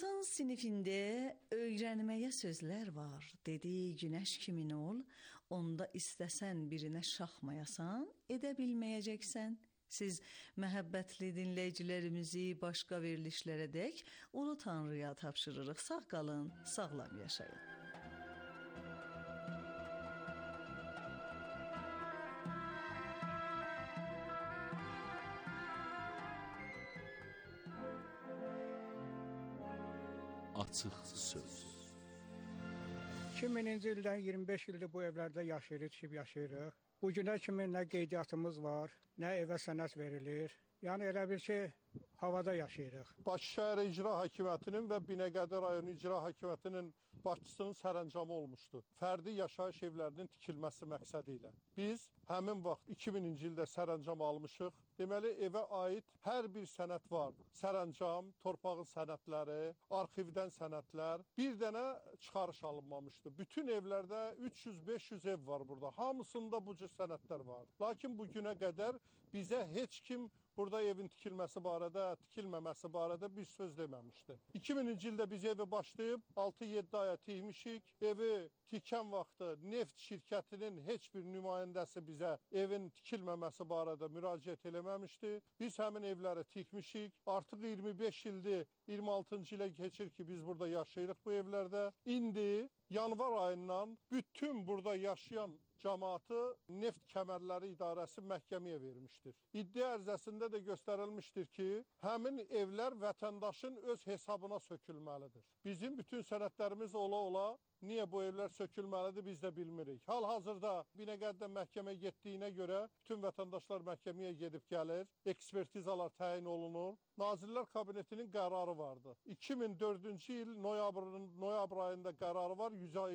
İnsan sinifində öyrənməyə sözlər var. Dedi günəş kimin ol, onda istəsən birinə şaxmayasan, edə bilməyəcəksən. Siz məhəbbətli dinləyicilərimizi başqa verilişlərə dək Ulu Tanrıya tapşırırıq. Sağ qalın, sağlam yaşayın. Açıq söz. 2000-ci ildən 25 ildir bu evlərdə yaşayırıq, tikib yaşayırıq. Bu günə kimi nə qeydiyyatımız var, nə evə sənəd verilir. Yəni elə bir ki, havada yaşayırıq. Bakı şəhər İcra Hakimiyyətinin və Binəqədi rayonu İcra Hakimiyyətinin başçısının sərəncamı olmuşdu. Fərdi yaşayış evlərinin tikilməsi məqsədi ilə. Biz həmin vaxt 2000-ci ildə sərəncam almışıq. Deməli, evə aid hər bir sənəd var. Sərəncam, torpağın sənədləri, arxivdən sənədlər. Bir dənə çıxarış alınmamışdı. Bütün evlərdə 300-500 ev var burada. Hamısında bu cür sənədlər var. Lakin bu günə qədər bizə heç kim burada evin tikilməsi barədə, tikilməməsi barədə bir söz deməmişdi. 2000-ci ildə biz evi başlayıb 6-7 aya tikmişik. Evi tikən vaxtı neft şirkətinin heç bir nümayəndəsi bizə evin tikilməməsi barədə müraciət eləməmişdi. Biz həmin evləri tikmişik. Artıq 25 ildir, 26-cı ilə keçir ki, biz burada yaşayırıq bu evlərdə. İndi yanvar ayından bütün burada yaşayan cəmaatı Neft Kəmərləri İdarəsi məhkəməyə vermişdir. İddia ərizəsində də göstərilmişdir ki, həmin evlər vətəndaşın öz hesabına sökülməlidir. Bizim bütün sənədlərimiz ola-ola niyə bu evlər sökülməlidir biz də bilmirik. Hal-hazırda Binəqədidə məhkəmə getdiyinə görə bütün vətəndaşlar məhkəməyə gedib gəlir, ekspertizalar təyin olunur. Nazirlər Kabinetinin qərarı vardı. 2004-cü il noyabr ayında qərarı var,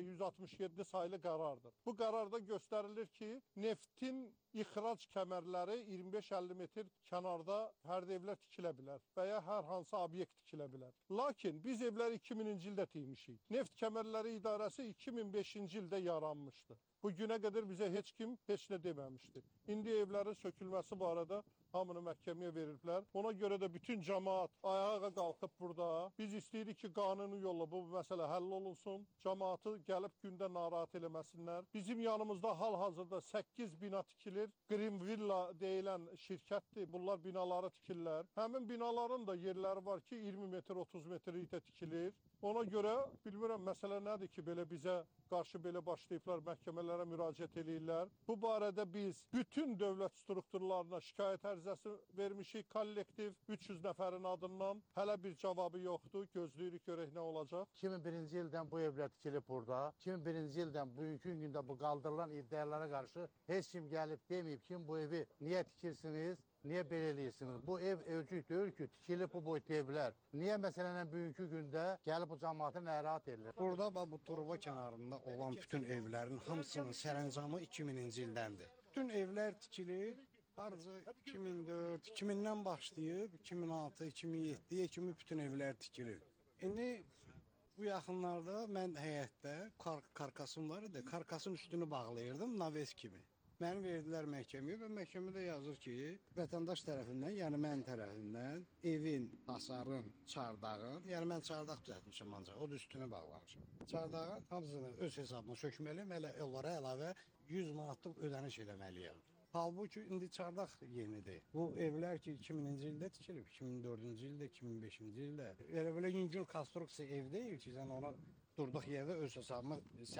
167 sayılı qərardır. Bu qərarda göstərilir ki, neftin ixrac kəmərləri 25-50 metr kənarda fərdi evlər tikilə bilər və ya hər hansı obyekt tikilə bilər. Lakin biz evləri 2000-ci ildə tikmişik. Neft Kəmərləri İdarəsi 2005-ci ildə yaranmışdı. Bu günə qədər bizə heç kim heç nə deməmişdi. İndi evlərin sökülməsi barədə hamını məhkəməyə verirlər. Ona görə də bütün cəmaat ayağa qalxıb burada. Biz istəyirik ki, qanuni yolla bu məsələ həll olunsun. Cəmaatı gəlib gündə narahat eləməsinlər. Bizim yanımızda hal-hazırda 8 bina tikilir. Green Villa deyilən şirkətdir. Bunlar binaları tikirlər. Həmin binaların da yerləri var ki, 20 metr, 30 metrlikdə tikilir. Ona görə bilmirəm məsələ nədir ki, belə bizə qarşı belə başlayıblar, məhkəmələrə müraciət eləyirlər. Bu barədə biz bütün dövlət strukturlarına şikayət ərizəsi vermişik, kollektiv 300 nəfərin adından. Hələ bir cavabı yoxdur, gözləyirik görək nə olacaq. 2001-ci ildən bu evlər tikilib burada. 2001-ci ildən bugünkü gündə bu qaldırılan iddialara qarşı heç kim gəlib deməyib ki, bu evi niyə tikirsiniz? Niyə belə eləyirsiniz? Bu ev ölçük deyil ki, tikilib bu boyda evlər. Niyə məsələn bugünkü gündə gəlib bu cəmaatı narahat edilir? Burada bu Turba kənarında olan bütün evlərin hamısının sərəncamı 2000-ci ildəndir. Bütün evlər tikilir. Harca 2004, 2000-dən başlayıb 2006, 2007-yə kimi bütün evlər tikilir. İndi bu yaxınlarda mən həyətdə karkasım var idi. Karkasın üstünü bağlayırdım naves kimi. Məni verdilər məhkəməyə və məhkəmədə yazır ki, vətəndaş tərəfindən, yəni mən tərəfindən evin, hasarın, çardağın, yəni mən çardaq düzəltmişəm ancaq, o da üstünü bağlamışam. Çardağın hamısını öz hesabına sökməliyəm, onlara əlavə 100 manatlıq ödəniş eləməliyəm. Halbuki indi çardaq yenidir. Bu evlər ki 2000-ci ildə tikilib, 2004-cü ildə, 2005-ci ildə. Elə yüngül konstruksiya ev deyil ki, sən ona durduq yerdə öz hesabıma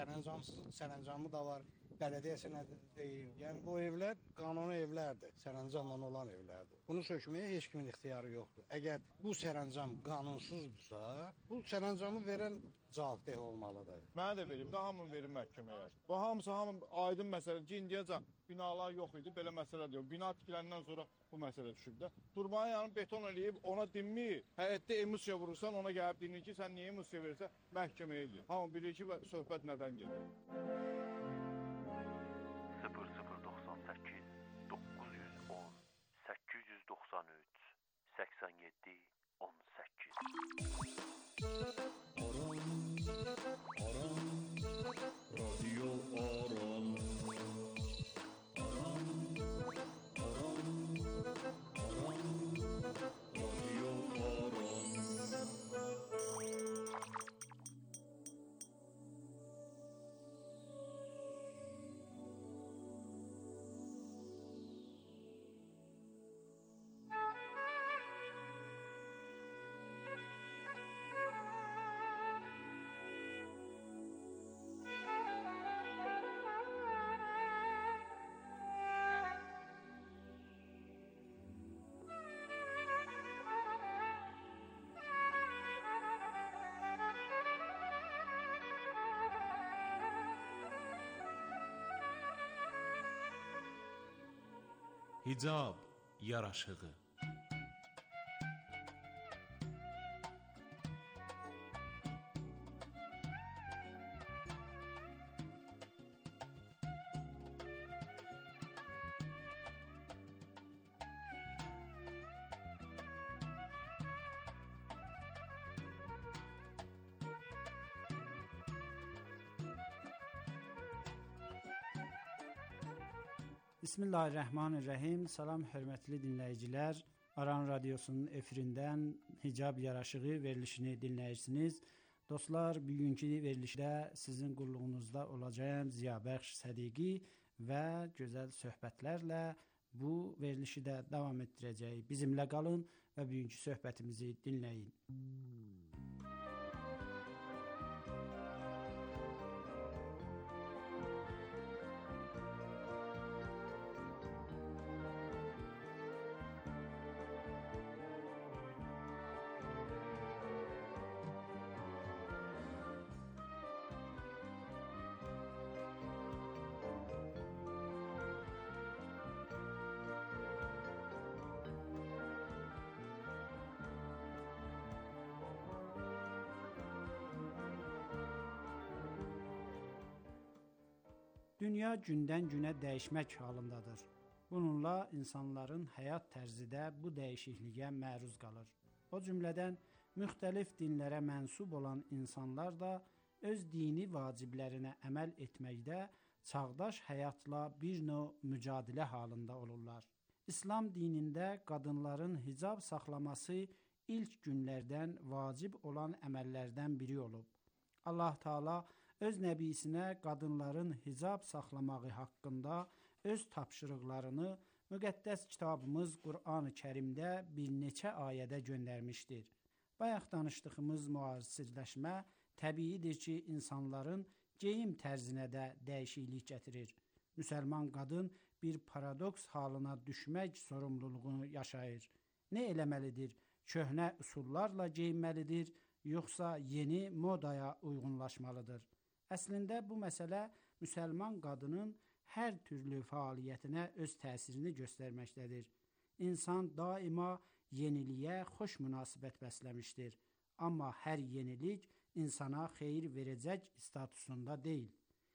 sərəncamı da var, bələdiyyə sənədi deyil. Yəni bu evlər qanuni evlərdir, sərəncamla olan evlərdir. Bunu sökməyə heç kimin ixtiyarı yoxdur. Əgər bu sərəncam qanunsuzdursa, bu sərəncamı verən cavabdeh olmalıdır. Mənə də verib, daha hamını verim məhkəməyə. Bu hamısı aydın məsələ ki, indiyəcən binalar yox idi, belə məsələ deyil. Bina tikiləndən sonra bu məsələ düşüb də. Durbanın yanını beton eləyib, ona dinmir. Həyətdə emusiya vurursan, ona gəlib dinir ki, sən niyə emusiya verirsən, məhkəməyə edir. Hamı bilir ki, söhbət nədən gedir. 0098 910 893 87 18 Aram, radyo Aram. Aram, radyo Aram. Hicab yaraşığı. Bismillahirrahmanirrahim. Salam hörmətli dinləyicilər. Aran Radiosunun efirindən Hicab yaraşığı verilişini dinləyirsiniz. Dostlar, bugünkü verilişdə sizin qulluğunuzda olacağım Ziyabəxş Sədiqi və gözəl söhbətlərlə bu verilişi də davam etdirəcəyik. Bizimlə qalın və bugünkü söhbətimizi dinləyin. Dünya gündən-günə dəyişmək halındadır. Bununla insanların həyat tərzi də bu dəyişikliyə məruz qalır. O cümlədən müxtəlif dinlərə mənsub olan insanlar da öz dini vaciblərinə əməl etməkdə çağdaş həyatla bir növ mücadilə halında olurlar. İslam dinində qadınların hicab saxlaması ilk günlərdən vacib olan əməllərdən biri olub. Allah Taala öz nəbisinə qadınların hicab saxlamağı haqqında öz tapşırıqlarını müqəddəs kitabımız Qur'an-ı Kərimdə bir neçə ayədə göndərmişdir. Bayaq danışdığımız müasirləşmə təbiidir ki, insanların geyim tərzinə də dəyişiklik gətirir. Müsəlman qadın bir paradoks halına düşmək sorumluluğunu yaşayır. Nə eləməlidir? Köhnə üsullarla geyinməlidir, yoxsa yeni modaya uyğunlaşmalıdır? Əslində bu məsələ müsəlman qadının hər türlü fəaliyyətinə öz təsirini göstərməkdədir. İnsan daima yeniliyə xoş münasibət bəsləmişdir. Amma hər yenilik insana xeyir verəcək statusunda deyil.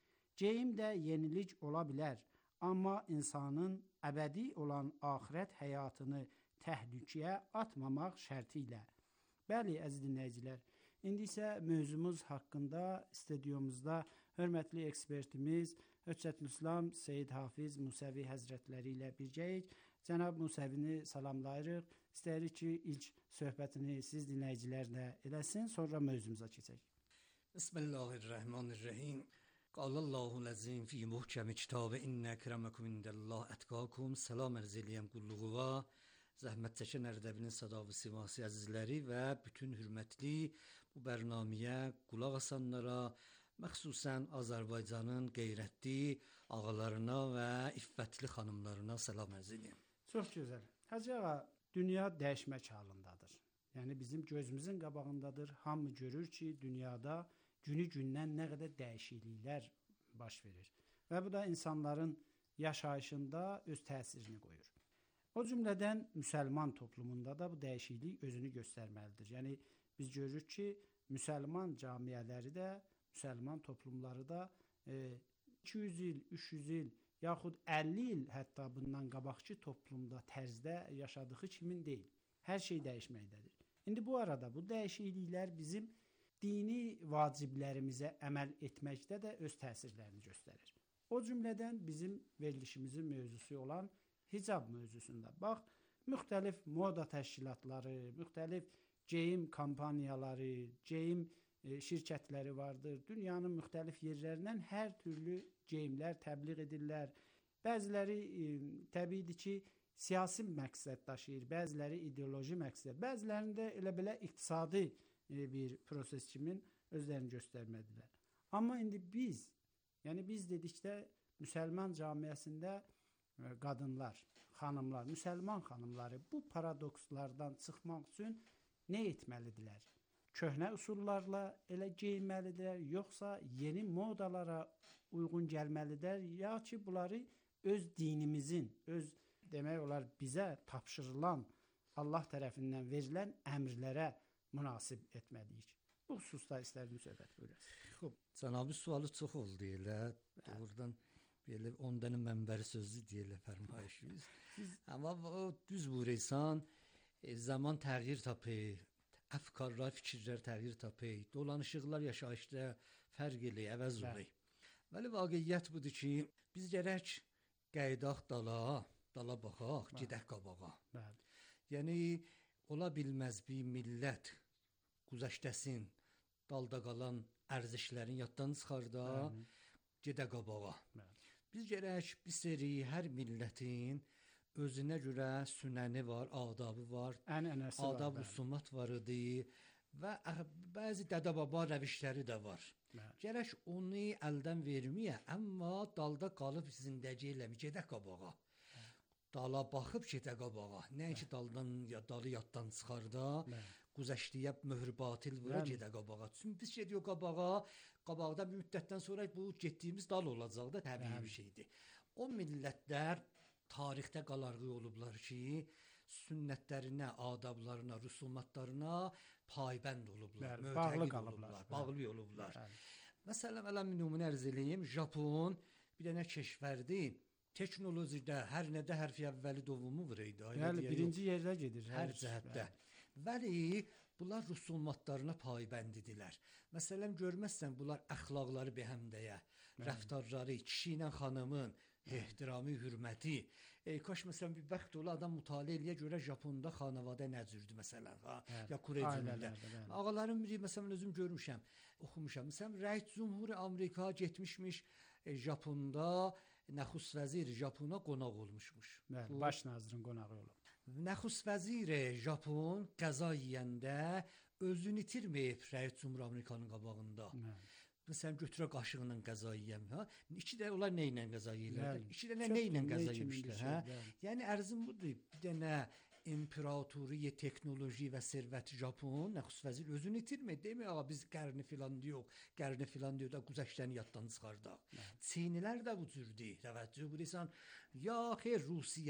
Geyim də yenilik ola bilər, amma insanın əbədi olan axirət həyatını təhlükəyə atmamaq şərti ilə. Bəli, əziz dinləyicilər, İndi isə mövzumuz haqqında studiyomuzda hörmətli ekspertimiz Höccətülislam Seyid Hafiz Musəvi Həzrətləri ilə birgəyik. Cənab Musəvini salamlayırıq. İstəyirik ki, ilk söhbətini siz dinləyicilərlə eləsin, sonra mövzumuza keçək. Bismillahirrahmanirrahim. Qalallahu azim fi muhkəm kitab inna akramakum indallah atqakum. Salam arz eləyəm qulluğuna. Zəhmət çəkən Ərdəbilin sada və siması əzizləri və bütün hürmətli bu bərnaməyə qulaq asanlara, məxsusən Azərbaycanın qeyrətli ağalarına və iffətli xanımlarına salam arz edirəm. Çox gözəl. Hacı ağa, dünya dəyişmək halındadır. Yəni bizim gözümüzün qabağındadır. Hamı görür ki, dünyada günü-gündən nə qədər dəyişikliklər baş verir. Və bu da insanların yaşayışında öz təsirini qoyur. O cümlədən müsəlman toplumunda da bu dəyişiklik özünü göstərməlidir. Yəni biz görürük ki, müsəlman cəmiyyələri də, müsəlman toplumları da 200 il, 300 il, yaxud 50 il hətta bundan qabaqki toplumda, tərzdə yaşadığı kimin deyil. Hər şey dəyişməkdədir. İndi bu arada bu dəyişikliklər bizim dini vaciblərimizə əməl etməkdə də öz təsirlərini göstərir. O cümlədən bizim verilişimizin mövzusu olan hicab mövzusunda. Bax, müxtəlif moda təşkilatları, müxtəlif geyim kampaniyaları, geyim şirkətləri vardır. Dünyanın müxtəlif yerlərindən hər türlü geyimlər təbliğ edirlər. Bəziləri təbiidir ki, siyasi məqsəd daşıyır, bəziləri ideoloji məqsəd, bəzilərində elə belə iqtisadi bir proses kimi özlərini göstərmədilər. Amma indi biz dedikdə müsəlman cəmiyyəsində qadınlar, xanımlar, müsəlman xanımları bu paradokslardan çıxmaq üçün nə etməlidirlər? Köhnə üsullarla elə geyinməlidirlər, yoxsa yeni modalara uyğun gəlməlidirlər, ya ki bunları öz dinimizin, öz demək olar bizə tapşırılan Allah tərəfindən verilən əmrlərə münasib etməliyik. Bu xüsusda istərdim söhbət buyurasınız. Xub, cənabı sualı çox oldu elə. Doğrudan belə 10 dənə mənbəri sözü deyilə fərmayışınız. Amma o düz buyurursan, zaman təğyir tapır, əfkarlar, fikirlər təğyir tapır, dolanışıqlar yaşayışda fərq eləyir, əvəz olur. Bəli, vaqiqiyyət budur ki, biz gərək qaydaq dala baxaq, gedək qabağa. Yəni, ola bilməz bir millət güzəştəsin, dalda qalan ərzişlərin yaddan çıxarda, gedə qabağa. Biz gərək bir seri hər millətin özünə görə sünəni var, adabı var, adab rüsumat var idi və bəzi dədə-baba rəvişləri də var. Gərək onu əldən verməyə, amma dalda qalıb zindəci eləmə, gedə qabağa. Dala baxıb gedə qabağa. Nəinki dalı yaddan çıxarda, güzəştiyə möhr batil vura gedə qabağa. Çünki biz gediyor qabağa, qabaqda bir müddətdən sonra bu getdiyimiz dal olacaq da təbii bir şeydir. O millətlər tarixdə qalarğı olublar ki, sünnətlərinə, adablarına, rüsumatlarına paybənd olublar, mötəqid olublar, bağlı olublar. Məsələn, nümunə ərz eləyim, Japon bir dənə keşvərdir. Teknolojide hər nədə hərfi əvvəli dovumu var idi. Yəni, birinci yerdə gedir. Hər cəhətdə. Vəli, bunlar rüsumatlarına paybəndidilər. Məsələn, görməzsən, bunlar əxlaqları behəmdəyə, rəftarları, kişi ilə xanımın ehtiramı, hürməti. Kaş, məsələn, bir bəxt ola adam mütaliə eləyə görə Japonda xanavadə nə cürdür, məsələn, ya Kureycində. Ağaların biri, məsələn, özüm görmüşəm, oxumuşam. Məsələn, Rəis Cumhuri Amerika getmişmiş Japonda, Nəxus vəzir Japona qonaq olmuşmuş. Baş nazirin qonağı olub. Nəxus vəzir Japon qəza yeyəndə özünü itirməyib Rəis Cumhur Amerikanın qabağında. Məsələn, götürə qaşığıyla qəza yeyəm. İki də onlar nə ilə qəza yeyirlər? İki də nə ilə qəza yemişlər? Yəni, ərzim budur. Bir dənə imperatoriya, teknoloji və servət Japon, Nəxus vəzir özünü itirməyib. Demək, ağa, biz qərni filan yox, qərni filan diyor da güzəştəni yaddan çıxardaq. Çinilər də bu cürdür. Təvəccüh buyursan, ya xeyr,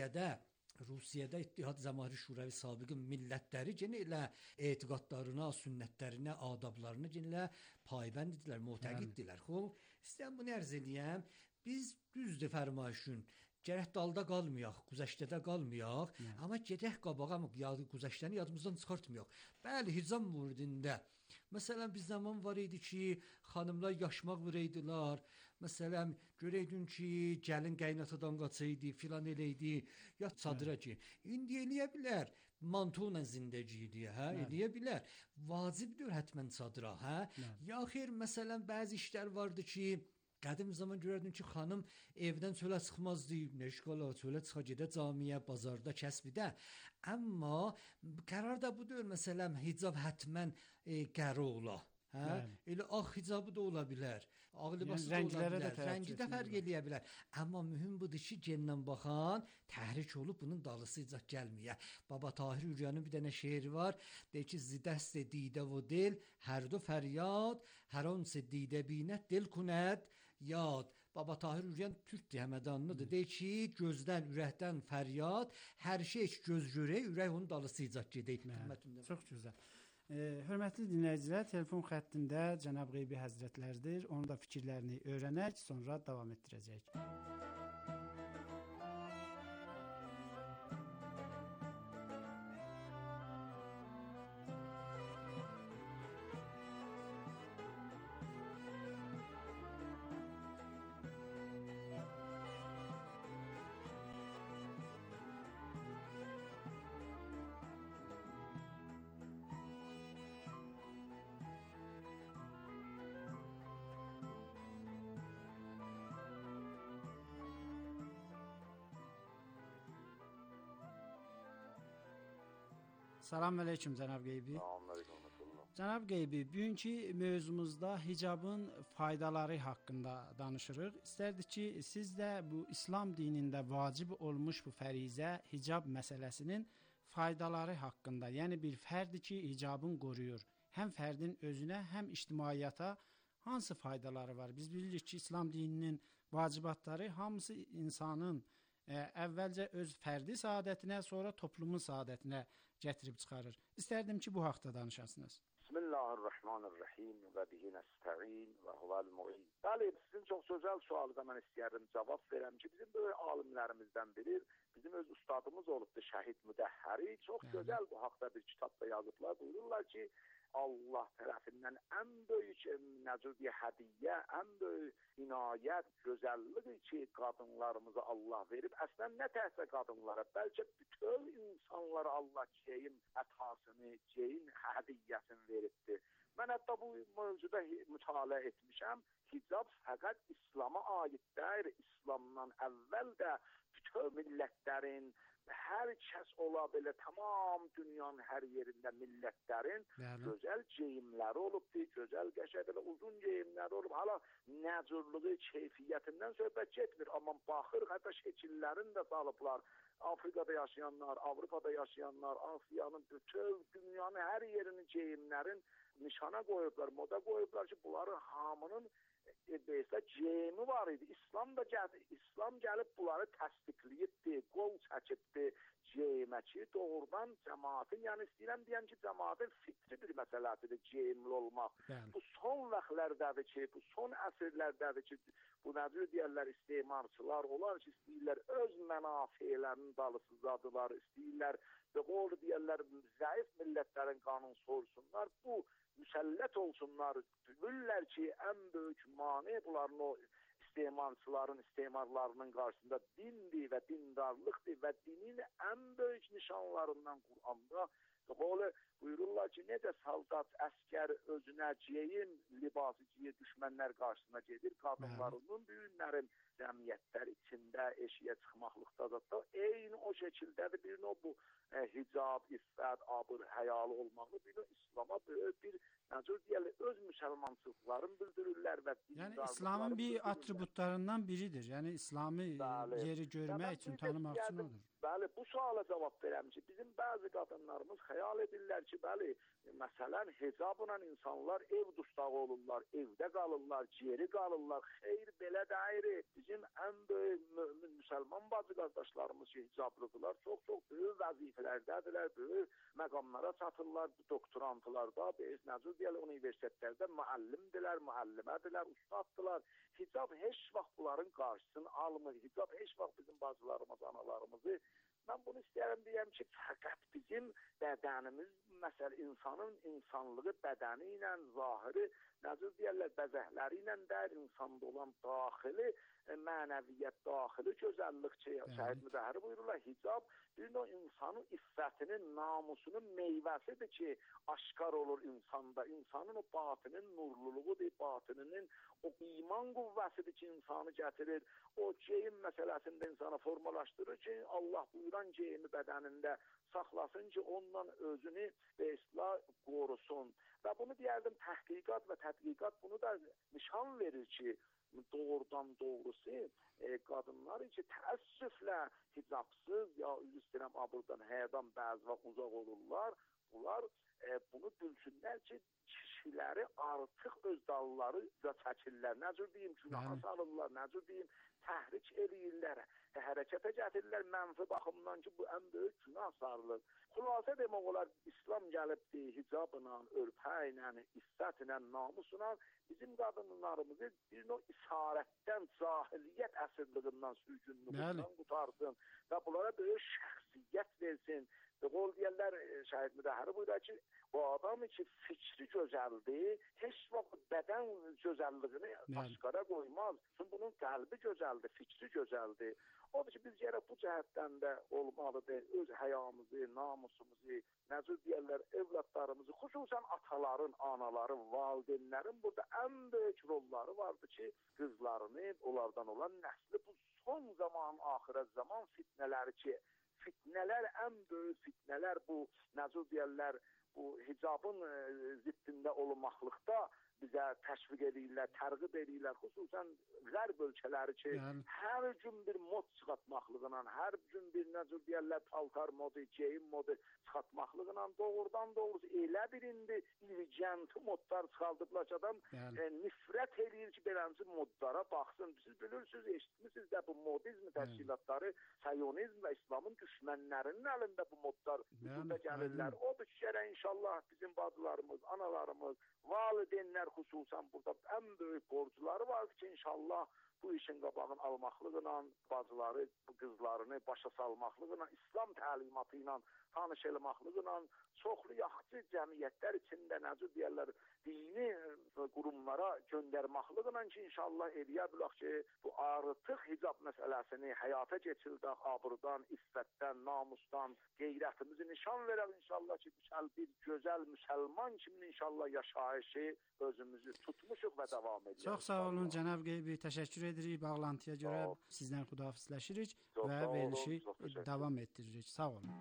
Rusiyada İttihad Cəmaəti Şurayı sabiqin millətləri yenə elə etiqadlarına, sünnətlərinə, adablarına yenə elə paybənd idilər, mütəqiddirlər. İstəyəm bunu ərz eləyəm. Biz düzdür fərmayışın. Gərək dalda qalmayaq, güzəştədə qalmayaq, amma gedək qabağa, güzəştəni yadımızdan çıxartmayaq. Bəli, hicab müridində. Məsələn, bir zaman var idi ki, xanımlar yaşmaq vuraydılar. Məsələn, görəydin ki, gəlin qaynatadan qaçaydı, filan eləydi, ya çadıra ki. İndi eləyə bilər, manto ilə zindəciyi, eləyə bilər. Vacibdir hətmən çadıra, ya xeyr, məsələn, bəzi işlər vardı ki, qədim zaman görərdin ki, xanım evdən çölə çıxmazdı, neşqala, çölə çıxa gedə camiyə, bazarda, kəsbidə. Amma qərar da budur, məsələn, hicab hətmən qəri ola. Elə ağ hicabı da ola bilər, ağ libası da ola bilər, rəngi də fərq eləyə bilər. Amma mühüm budur ki, gendən baxan təhrik olub bunun dalısı icad gəlməyə. Baba Tahir Üryanın bir dənə şeiri var, deyir ki, zidəst didə və dil, hər do fəryad, hər onsə didə binət, dil kunət, yad. Baba Tahir Üryan türkdür, həmədanlıdır. Deyir ki, gözdən, ürəkdən fəryad, hər şey göz görək, ürək onun dalısı icad gedək. Çox gözəl. Hörmətli dinləyicilər, telefon xəttində Cənab Qeybi Həzrətlərdir. Onun da fikirlərini öyrənək, sonra davam etdirəcək. Salam əleykum Cənab Qeybi. Cənab Qeybi, bugünkü mövzumuzda hicabın faydaları haqqında danışırıq. İstərdik ki, siz də bu İslam dinində vacib olmuş bu fərizə hicab məsələsinin faydaları haqqında, yəni bir fərdir ki, hicabın qoruyur. Həm fərdin özünə, həm ictimaiyyata hansı faydaları var? Biz bilirik ki, İslam dininin vacibatları hamısı insanın əvvəlcə öz fərdi saadətinə, sonra toplumun saadətinə gətirib çıxarır. İstərdim ki, bu haqda danışasınız. Bismillahirrahmanirrahim və bihi nəstəin və huvel mu'in. Bəli, sizin çox gözəl sualınıza mən istəyərdim cavab verəm ki, bizim böyle alimlərimizdən biri, bizim öz ustadımız olubdur Şəhid Müdəhhəri. Çox gözəl bu haqda bir kitabda yazıblar. Buyururlar ki, Allah tərəfindən ən böyük hədiyyə, ən böyük inayət, gözəllidir ki, qadınlarımıza Allah verib. Əslən, nə təhsə qadınlara, bəlkə bütün insanlara Allah ceyin ətasını, ceyin hədiyyəsini veribdir. Mən hətta bu mövzuda mütaliə etmişəm. Hicab fəqət İslama aid deyil. İslamdan əvvəl də bütün millətlərin, hər kəs ola belə, tamam dünyanın hər yerində millətlərin gözəl geyimləri olubdur, gözəl qəşəng uzun geyimləri olub. Hala nəcürlüğü, keyfiyyətindən söhbət getmir, amma baxır, hətta şəkillərini də salıblar. Afrikada yaşayanlar, Avropada yaşayanlar, Asiyanın, bütün dünyanın hər yerinin geyimlərin nişana qoyublar, moda qoyublar ki, bunların hamının geyimi var idi. İslam gəlib bunları təsdiqləyibdir, qol çəkibdir geyimə ki, doğrudan cəmaətin, yəni istəyirəm deyəm ki, cəmaətin fitri bir məsələsidir geyimli olmaq. Bu son vaxtlardədir ki, bu son əsrlərdədir ki, bu necə deyərlər, istemarçılar olar ki, istəyirlər öz mənafelərinin dalısızladılar, istəyirlər, qol deyərlər, zəif millətlərin qanun sorsunlar, bu müsəllət olsunlar, bilirlər ki, ən böyük mane bunların o istemarlarının qarşısında dindir və dindarlıqdır və dinin ən böyük nişanlarından Qur'anda buyururlar ki, necə saldat, əskər özünə geyim, libası giyir, düşmənlər qarşısına gedir, qadınlarının, düyünlərin cəmiyyətlər içində eşiyə çıxmaqlıqdadır da, eyni o şəkildədir, bir o bu hicab, iffət, abır, həyalı olmalı, bir o İslama böyük bir, necə deyələ, öz müsəlmançılıqlarını bildirirlər və yəni İslamın bir atributlarından biridir, yəni İslamı yeri görmək üçün, tanımaq üçün odur. Bəli, bu suala cavab verəm ki, bizim bəzi qadınlarımız xəyal edirlər ki, bəli, məsələn, hicabla insanlar ev dustağı olurlar, evdə qalırlar, geri qalırlar, xeyr, belə deyir. Bizim ən böyük mömin müsəlman bacı qardaşlarımız ki, hicablıdırlar, çox-çox böyük vəzifələrdədirlər, böyük məqamlara çatırlar, doktorantılarda, necə deyələ, universitetlərdə müəllimdirlər, müəllimədirlər, ustaddılar. Hicab heç vaxt bunların qarşısını almır, hicab heç vaxt bizim bacılarımız, analarımızı. Mən bunu istəyərəm deyəm ki, fəqət bizim bədənimiz, məsəl insanın insanlığı bədəni ilə, zahiri, necə deyərlər, bəzəkləri ilə dəyər, insanda olan daxili mənəviyyət, daxili gözəllik ki, Şəhid Müdəhhəri buyururlar, hicab bir o insanın iffətinin, namusunun meyvəsidir ki, aşkar olur insanda. İnsanın o batinin nurluluğudur, batınının o iman qüvvəsidir ki, insanı gətirir. O geyim məsələsində insana formalaşdırır ki, Allah buyuran geyimi bədənində saxlasın ki, ondan özünü qorusun. Və bunu deyərdim, təhqiqat və tədqiqat bunu da nişan verir ki, doğrudan doğrusu qadınlar ki, təəssüflə hicabsız ya üzr istəyirəm abırdan, həyədan bəzi vaxt uzaq olurlar. Bunlar bunu bilsinlər ki, kişiləri artıq öz dalları çəkirlər. Necə deyim, günaha salırlar, necə deyim, təhrik eləyirlər, hərəkətə gətirirlər mənfi baxımdan ki, bu ən böyük günah sarılır. Xülasə demək olar, İslam gəlibdir, hicabla, örpəylə, iffətlə, namusla bizim qadınlarımızı bir növ isarətdən, cahiliyyət əsirliğindən, sürgünlüğündən qutarsın və bunlara böyük şəxsiyyət versin. Qol deyərlər, Şəhid Müdəhhəri buyurur ki, o adam ki, fikri gözəldir, heç vaxt bədən gözəlliyini aşkara qoymaz. Çünki bunun qəlbi gözəldir, fikri gözəldir. Odur ki, biz gərək bu cəhətdən də olmalıdır, öz həyamızı, namusumuzu, necə deyərlər, evlatlarımızı, xüsusən ataların, anaların, valideynlərin burada ən böyük rolları vardır ki, qızlarını, onlardan olan nəsli bu son zaman, axirət zaman fitnələri ki, fitnələr, ən böyük fitnələr bu, necə deyərlər, bu hicabın ziddində olmaqlıqda bizə təşviq edirlər, tərğib edirlər, xüsusən Qərb ölkələri ki, hər gün bir mod çıxartmaqlığına, hər gün bir necə deyirlər, paltar modu, geyim modu çıxartmaqlığına doğrusu elə bir indi ilgənti modlar çıxardıblar ki, adam nifrət edir ki, beləncə modlara baxsın. Siz bilirsiniz, eşitmişsiniz də bu modizm təşkilatları, Siyonizm və İslamın düşmənlərinin əlində bu modlar vücuda gəlirlər. Odur ki, gərək inşallah bizim bacılarımız, analarımız, valideynlər xüsusən burada ən böyük borcuları var ki, inşallah bu işin qabağını almaqlıqla, bacıları, qızlarını başa salmaqlıqla, İslam təlimatı ilə tanış olmaqlıqla, çoxlu yaxşı cəmiyyətlər içində necə deyirlər, dini qurumlara göndərməklıqla ki, inşallah eləyə bilək ki, bu artıq hicab məsələsini həyata keçirdək, abırdan, iffətdən, namusdan, qeyrətimizi nişan verək inşallah ki, bir gözəl müsəlman kimi inşallah yaşayışı özümüzü tutmuşuq və davam edirik. Çox sağ olun cənab Qeybi, təşəkkür edirik. Bağlantıya görə sizdən xudahafizləşirik və verilişi davam etdiririk. Sağ olun.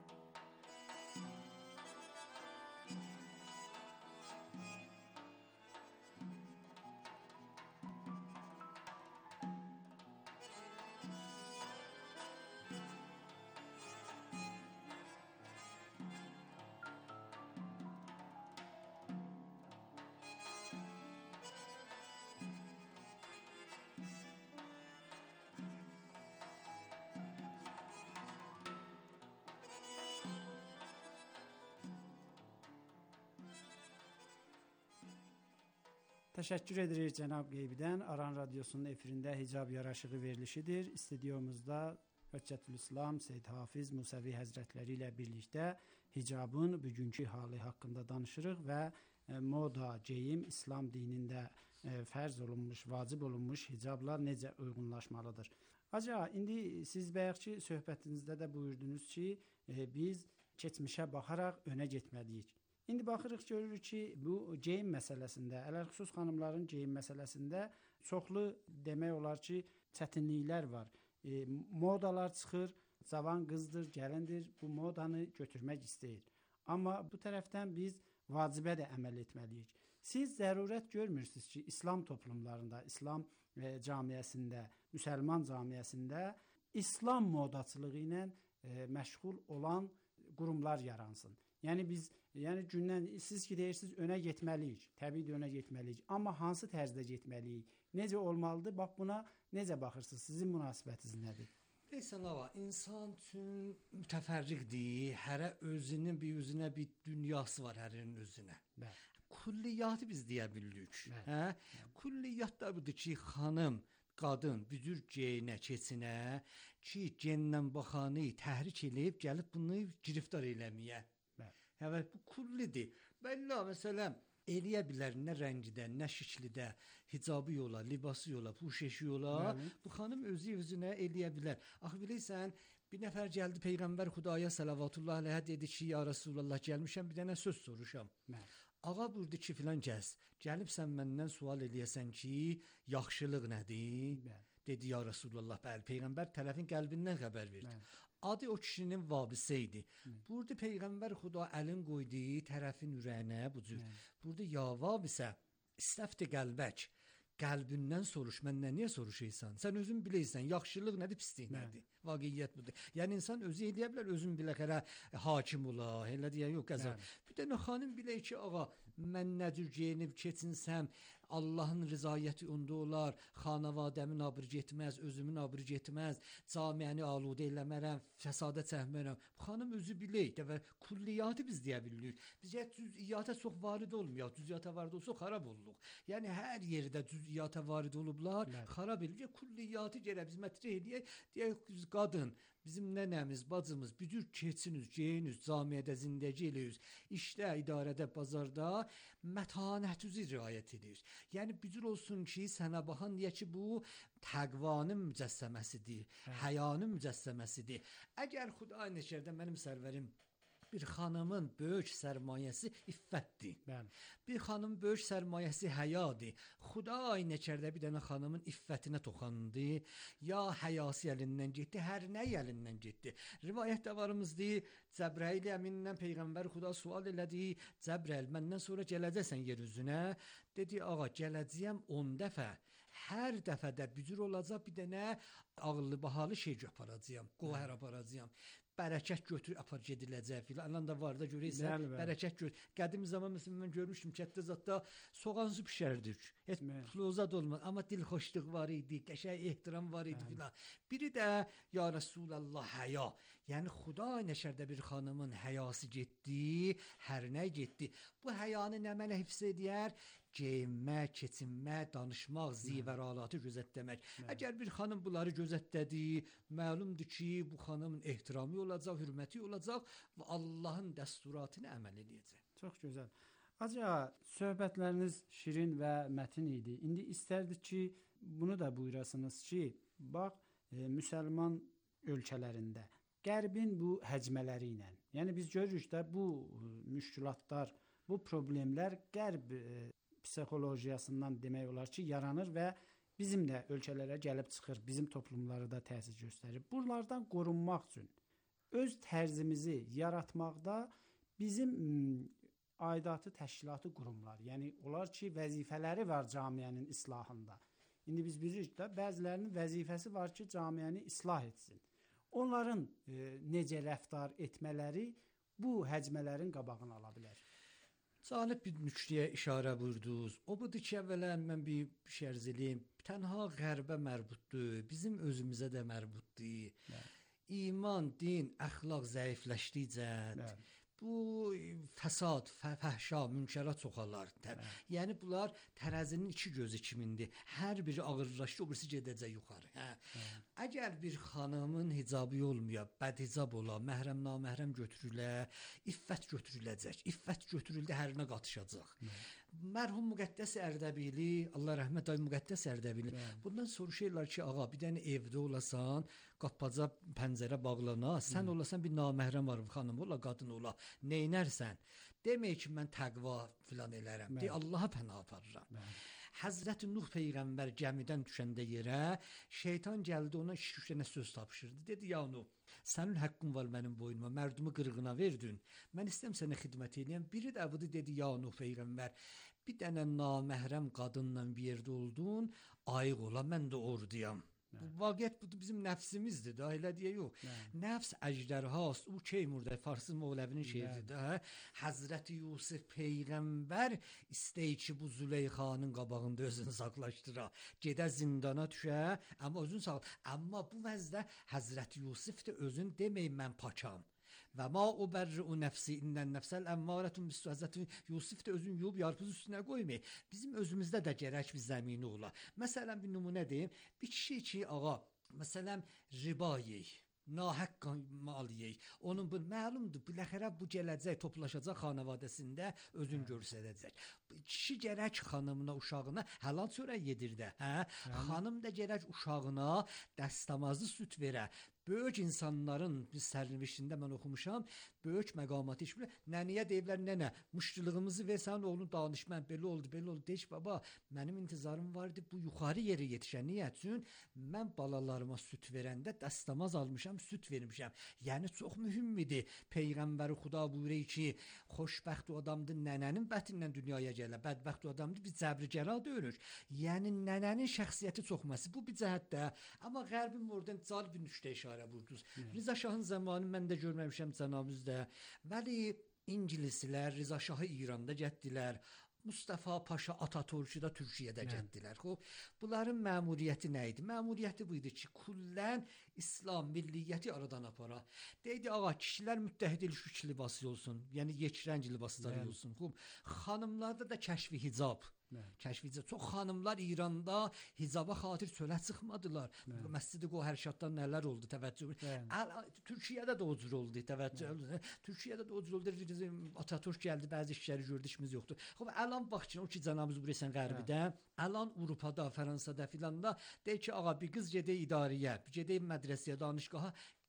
Təşəkkür edirik cənab Qeybidən. Aran Radiosunun efirində Hicab yaraşığı verilişidir. Stüdyomuzda Höccətülislam Seyyid Hafiz Musəvi Həzrətləri ilə birlikdə hicabın bugünkü halı haqqında danışırıq və moda, geyim İslam dinində fərz olunmuş, vacib olunmuş hicabla necə uyğunlaşmalıdır. Acaba indi siz bayaqki söhbətinizdə də buyurdunuz ki, biz keçmişə baxaraq önə getməliyik. İndi baxırıq, görürük ki, bu geyim məsələsində, ələlxüsus xanımların geyim məsələsində çoxlu demək olar ki, çətinliklər var. Modalar çıxır, cavan qızdır, gəlindir, bu modanı götürmək istəyir. Amma bu tərəfdən biz vacibə də əməl etməliyik. Siz zərurət görmürsünüz ki, İslam toplumlarında, İslam camiyyəsində, müsəlman camiyyəsində İslam modaçılığı ilə məşğul olan qurumlar yaransın. Yəni gündən siz ki deyirsiniz önə getməliyik. Təbii önə getməliyik. Amma hansı tərzdə getməliyik? Necə olmalıdır? Bax buna necə baxırsınız? Sizin münasibətiniz nədir? Deyirsən hava, insan üçün mütəfərriqdir. Hərə özünün bir dünyası var hərinin özünə. Bəli. Kulliyyatı biz deyə bilirik. Hə? Kulliyyat da budur ki, xanım, qadın büzür geyinə, keçinə ki, gendən baxanı təhrik eləyib gəlib bunu giriftar eləməyə. Evet, bu kullidir. Bəlli məsələn eləyə bilər nə rəngidə, nə şəkildə, hicabı yola, libası yola, puşeşi yola. Bu xanım özünə eləyə bilər. Axı bilirsən, bir nəfər gəldi Peyğəmbər Xudaya salavatullah əleyhə dedi ki, ya Rasulullah gəlmişəm, bir dənə söz soruşam. Ağa buyurdu ki, filan kəs, gəlibsən məndən sual eləyəsən ki, yaxşılıq nədir? Dedi ya Rasulullah, bəli, Peyğəmbər tərəfin qəlbindən xəbər verdi. Adı o kişinin vabisi idi. Burada Peyğəmbər Xuda əlin qoyduğu tərəfin ürəyinə bu cür. Burada ya vabisə, istəfti qəlbək, qəlbindən soruş, məndən niyə soruşaysan? Sən özün bilirsən, yaxşılıq nədir, pislik nədir? Vaqiyyət budur. Yəni insan özü eləyə bilər, özün biləkərə hakim ola, elə deyə yox, qəzər. Bir dənə xanım bilək ki, ağa, mən nədir geyinib keçinsəm, Allahın rızayəti onda olar, xanavadəmin abır getməz, özümün abır getməz, camiəni aludə eləmərəm, fəsada çəkmərəm. Bu xanım özü bilək və kulliyyatı biz deyə bilirik. Biz cüz'iyyata çox varid olmuyor, cüz'iyyata varid olsa xarab oluruq. Yəni hər yerdə cüz'iyyata varid olublar, xarab edilir. Kulliyyatı gərək biz mətrəh edək, deyək qadın, bizim nənəmiz, bacımız, büdür keçiniz, geyiniz, camiyyədə zindəgi eləyiz, işdə, idarədə, bazarda mətanətinizi riayət edir. Yəni büdür olsun ki, sənə baxan deyə ki, bu təqvanın mücəssəməsidir, həyanın mücəssəməsidir. Əgər Xuday nəşərdə mənim sərvərim bir xanımın böyük sərmayəsi iffətdir. Bəli. Bir xanımın böyük sərmayəsi həyadır. Xuday nəkərdə bir dənə xanımın iffətinə toxandı, ya həyası əlindən getdi, hər nə əlindən getdi. Rivayətdə varımızdır, Cəbrəil əmindən Peyğəmbər Xuda sual elədi, Cəbrəil məndən sonra gələcəksən yer üzünə? Dedi, ağa gələcəyəm 10 dəfə. Hər dəfədə bücür olacaq bir dənə ağıllı bahalı şey aparacağam, qohər aparacağam. Bərəkət götür apar gediləcək filan. Anan da var da görürsən, bərəkət götür. Qədim zaman məsələn mən görmüşdüm Kətdə Zadda soğan su bişərdik. Heç flozad olmaz, amma dilxoşluq var idi, qəşəng ehtiram var idi filan. Biri də ya Rəsulallah həya. Yəni Xuda nəşərdə bir xanımın həyası getdi, hər nə getdi. Bu həyanı nə mənə hifz edər? Geyinmək, keçinmək, danışmaq, zivəralatı gözətləmək. Əgər bir xanım bunları gözətlədi, məlumdur ki, bu xanımın ehtiramı olacaq, hürməti olacaq və Allahın dəsturatını əməl edəcək. Çox gözəl. Acaba söhbətləriniz şirin və mətin idi. İndi istərdik ki, bunu da buyurasınız ki, bax, müsəlman ölkələrində Qərbin bu həcmələri ilə, yəni biz görürük də bu müşkülatlar, bu problemlər Qərb psixologiyasından demək olar ki, yaranır və bizim də ölkələrə gəlib çıxır, bizim toplumlara da təsir göstərir. Bunlardan qorunmaq üçün öz tərzimizi yaratmaqda bizim aidatı təşkilatı qurumlar, yəni onlar ki, vəzifələri var camiənin islahında. İndi biz bilirik də, bəzilərinin vəzifəsi var ki, camiəni islah etsin. Onların necə rəftar etmələri bu həcmələrin qabağını ala bilər. Canib bir nüktəyə işarə buyurdunuz. O budur ki, əvvələn mən bir şərz eləyim. Tənha qərbə mərbutdur, bizim özümüzə də mərbutdur. İman, din, əxlaq zəifləşdikcə bu fəsad, fəhşa, münkərat çoxalar. Yəni bunlar tərəzinin iki gözü kimindir. Hər biri ağırlaşdı, o birisi gedəcək yuxarı. Əgər bir xanımın hicabı olmaya, bədhicab ola, məhrəm, naməhrəm götürülə, iffət götürüləcək. İffət götürüldü, hərinə qatışacaq. Mərhum Müqəddəs Ərdəbili, Allah rəhmət ay Müqəddəs Ərdəbili. Bundan soruşurlar ki, ağa, bir dənə evdə olasan, qapaca pəncərə bağlana, sən olasan bir naməhrəm var, xanım ola, qadın ola, neynərsən? Demək ki, mən təqva filan elərəm, deyə Allaha pənah aparıram. Həzrəti Nuh Peyğəmbər gəmidən düşəndə yerə, şeytan gəldi ona 2-3 dənə söz tapışırdı. Dedi, ya Nuh, sənin haqqın var mənim boynuma, mərdumu qırğına verdin, mən istəyəm sənə xidmət edəyəm. Biri də budur, dedi, ya Nuh Peyğəmbər, bir dənə naməhrəm qadınla bir yerdə oldun, ayıq ola, mən də orduyam. Bu vaqiət budur, bizim nəfsimizdir da, elə deyə yox. Nəfs əjdərhast, o Keymurda, Farsı Mevləvinin şeiridir də. Həzrəti Yusuf Peyğəmbər istəyir ki, bu Züleyxanın qabağında özünü saxlaşdıra. Gedə zindana düşə, amma özünü saxla. Amma bu vəzdə Həzrəti Yusuf da özün deməyin mən pakam. Və ma uberri'u nəfsi innen nəfsəl əmmarətun bisu. Həzrəti Yusuf da özün yuyub yarpız üstünə qoymayın. Bizim özümüzdə də gərək bir zəmini ola. Məsələn, bir nümunə deyim. Bir kişi ki, ağa, məsələn, riba yeyik, nahəq mal yeyik. Onun bu məlumdur, biləxərə bu gələcək, toplaşacaq xanavadəsində özün görsədəcək. Kişi gərək xanımına, uşağına halal çörək yedir də. Xanım da gərək uşağına dəstəmazlı süt verə. Böyük insanların biz sərnişində mən oxumuşam, böyük məqamatı işbirliyi. Nəniyə deyiblər, nənə, muştuluğumuzu versən oğlunu danışmən, belə oldu. Deyək, baba, mənim intizarım vardı, bu yuxarı yerə yetişən. Niyə? Üçün mən balalarıma süt verəndə dəstəmaz almışam, süt vermişəm. Yəni çox mühümmidir. Peyğəmbəri Xuda buyuruyor ki, xoşbəxt o adamdır, nənənin bətindən dünyaya gələ. Bədbəxt o adamdır, biz cəbrigəral deyirük. Yəni nənənin şəxsiyyəti çox məsi. Bu bir cəhətdə. Amma Qərbin oradan cal bir nüktə işarə vurdunuz. Rıza Şahın zamanı mən də görməmişəm cənabınızda. Vəli İngilislər Rıza Şahı İranda getdilər. Mustafa Paşa Atatürk'ü də Türkiyədə getdilər. Bunların məmuriyyəti nə idi? Məmuriyyəti bu idi ki, kullən İslam milliyyəti aradan apara. Deydi, ağa, kişilər müttəhid ilişik libası olsun. Yəni yekirəng libasları olsun. Xanımlarda da kəşfi hicab. Kəşficə çox xanımlar İranda hicaba xatir çölə çıxmadılar. Məscid-i Qohərşaddan nələr oldu, təvəccüh. Türkiyədə də o cür oldu, təvəccüh. Türkiyədə də o cür oldu. Atatürk gəldi, bəzi işləri gördü, işimiz yoxdur. Əlan bax ki, o ki cənabımız buraysan Qərbidə, əlan Avropada, Fransada filanda deyir ki, ağa, bir qız gedək idarəyə, bir gedək mədrəsəyə, danışqaha,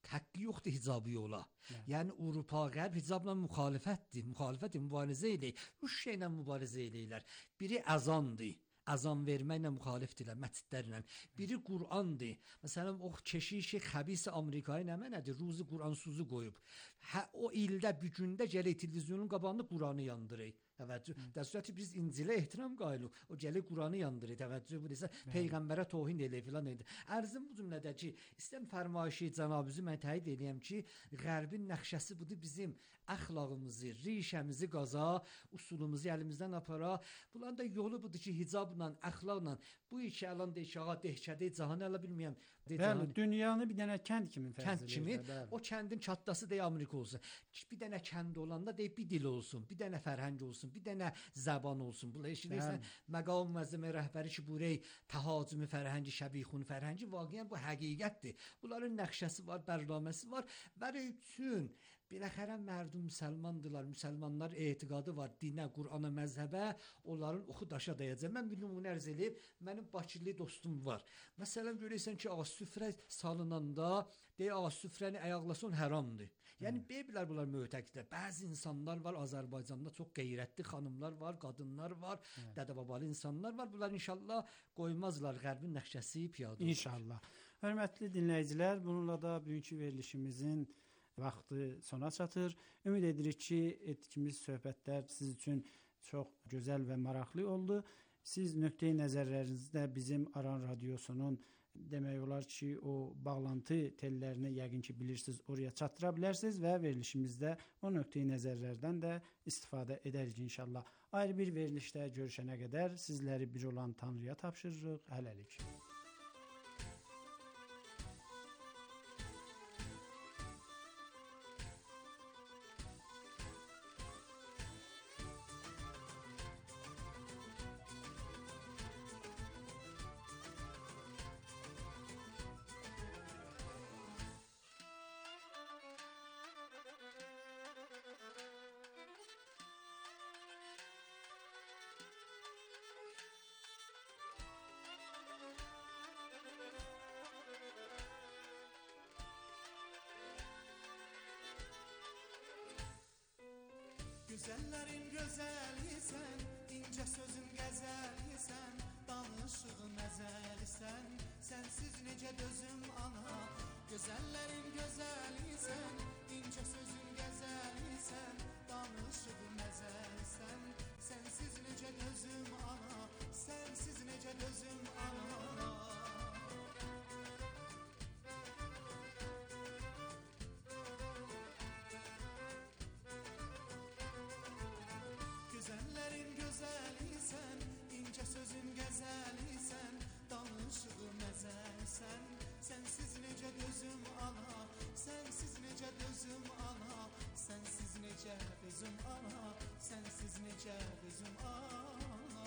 haqqı yoxdur hicabı yola. Yəni Avropa, Qərb hicabla müxalifətdir. Müxalifət mübarizə eləyir. Üç şeylə mübarizə eləyirlər. Biri əzandır. Azan verməklə müxalifdirlər, məscidlərlə. Biri Qur'andır. Məsələn, o keşişi xəbis Amerikayı nə mənədir? Ruzi Qur'ansuzu qoyub. Hə o ildə bir gündə gələ televizyonun qabağında Qur'anı yandırır. Təvəccüh. Dəstəti biz İncilə ehtiram qayılıq. O gələ Qur'anı yandırır. Təvəccüh bu desə peyğəmbərə tohin elə filan edir. Ərzim bu cümlədə ki, istəm fərmayişi cənabınızı mən təyid edirəm ki, Qərbin nəqşəsi budur bizim əxlaqımızı, rişəmizi qaza, usulumuzu əlimizdən apara. Bunların da yolu budur ki, hicabla, əxlaqla bu iki əlan deyək ağa dehşədə cahanı ala bilməyəm. Bəli, dünyanı bir dənə kənd kimi kənd kimi, o kəndin çatdası deyə Amerika olsun. Bir dənə kənd olanda deyə bir dil olsun, bir dənə fərhəng olsun, bir dənə zəban olsun. Bunlar eşidirsən, məqam müəzzəmə rəhbəri ki, burayı təhacümü fərhəngi, şəbixun fərhəngi vaqiən bu həqiqətdir. Bunların nəqşəsi var, bərnaməsi var. Və üçün biləxərə mərdum müsəlmandırlar, müsəlmanlar etiqadı var dinə, Qur'ana, məzhəbə, onların oxu daşa dəyəcək. Mən bir nümunə ərz edib, mənim Bakılı dostum var. Məsələn, görürsən ki, ağ süfrə salınanda, deyə ağ süfrəni ayaqlasan haramdır. Yəni, beyiblər bunlar mötəqidlər. Bəzi insanlar var, Azərbaycanda çox qeyrətli xanımlar var, qadınlar var, dədə-babalı insanlar var. Bunlar inşallah qoymazlar Qərbin nəqşəsi piyada olur. İnşallah. Hörmətli dinləyicilər, bununla da bugünkü verilişimizin vaxtı sona çatır. Ümid edirik ki, etdiyimiz söhbətlər siz üçün çox gözəl və maraqlı oldu. Siz nöqteyi nəzərlərinizdə bizim Aran Radiosunun demək olar ki, o bağlantı tellərini yəqin ki bilirsiniz, oraya çatdıra bilərsiniz və verilişimizdə o nöqteyi nəzərlərdən də istifadə edərik inşallah. Ayrı bir verilişdə görüşənə qədər sizləri bir olan Tanrıya tapşırırıq. Hələlik. Güzellerin gözelisən, ince sözün qəzəlisən, danışığın əzəlisən, sensiz necə dözüm ana. Güzellerin gözelisən, ince sözün qəzəlisən, danışığın əzəlisən, sensiz necə dözüm ana, sensiz necə dözüm ana. Sözün gəzəlisən, danışığım əzəlisən, sensiz necə dözüm ana, sensiz necə dözüm ana, sensiz necə dözüm ana, sensiz necə dözüm ana.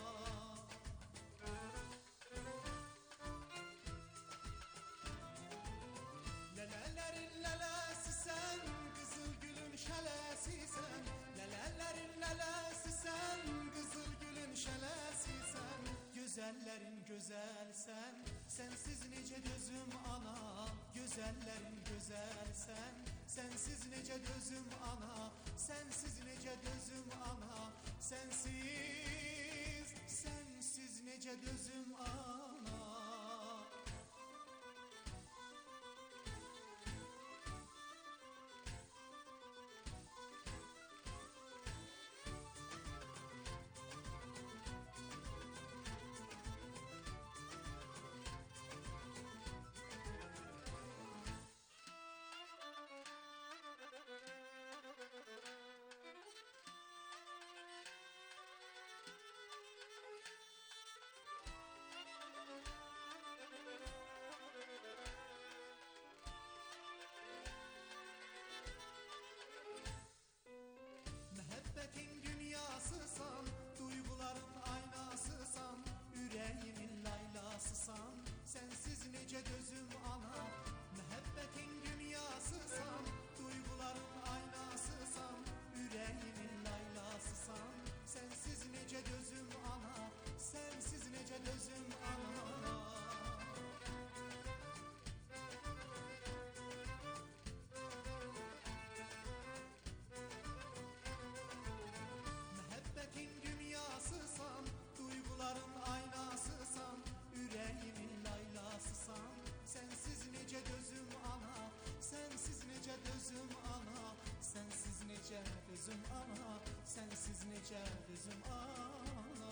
Lələlərin lələsisən, qızıl gülün şələsisən, lələlərin lələsisən, qızıl gülün şələsisən, gözəllərin gözəlsən, sensiz necə dözüm ana, gözəllərin gözəlsən, sensiz necə dözüm ana, sensiz necə dözüm ana, sensiz necə dözüm ana. dözüm ana, sensiz necə dözüm ana.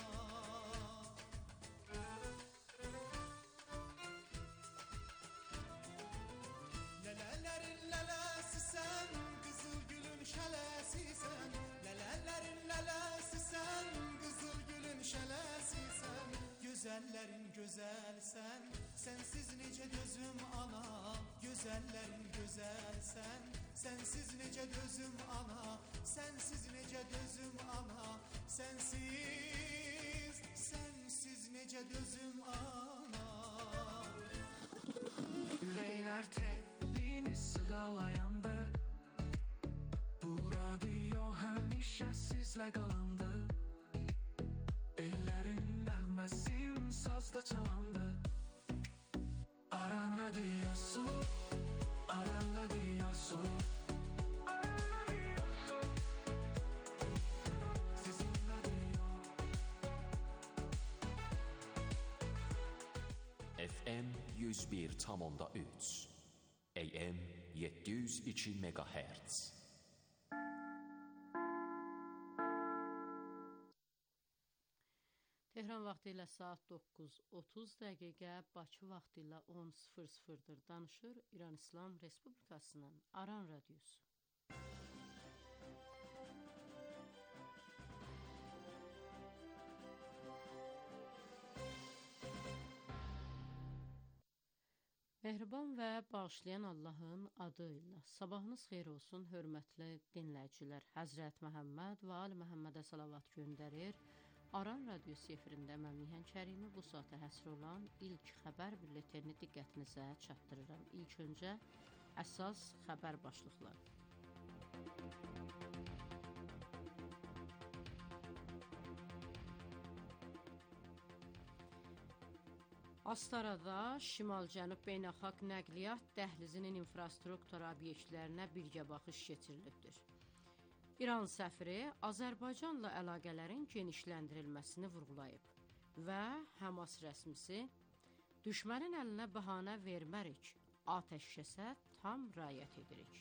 Lələlərin lələsi sən, qızıl gülün şələsi sən. Lələlərin lələsi sən, qızıl gülün şələsi sən. Gözəllərin gözəlsən, sensiz necə dözüm ana. Gözəllərin gözəlsən, sensiz necə dözüm ana. Sensiz necə dözüm ana. Sensiz necə dözüm ana. Yüreğler tepini sığalayanda, bu radyo həmişə sizlə qalandı. Ellərin nəğməsin sazda çalandı. Aran radyosu, Aran radyosu, sizin radyo. FM 101,3 AM 702 MHz. Tehran vaxtı ilə saat 9:30 dəqiqə, Bakı vaxtı ilə 10:00-dır. Danışır İran İslam Respublikasının Aran Radyosu. Mehriban və bağışlayan Allahın adı ilə sabahınız xeyir olsun, hörmətli dinləyicilər. Həzrət Məhəmməd və Ali Məhəmmədə salavat göndərir. Aran Radyosu efirində mən Nihan Kərimi bu saata həsr olan ilk xəbər bülletini diqqətinizə çatdırıram. İlk öncə əsas xəbər başlıqları. Astarada Şimal-Cənub Beynəlxalq Nəqliyyat Dəhlizinin infrastruktur obyektlərinə birgə baxış keçirilibdir. İran səfiri Azərbaycanla əlaqələrin genişləndirilməsini vurğulayıb və Həmas rəsmisi düşmənin əlinə bəhanə vermərik, atəşkəsə tam riayət edirik.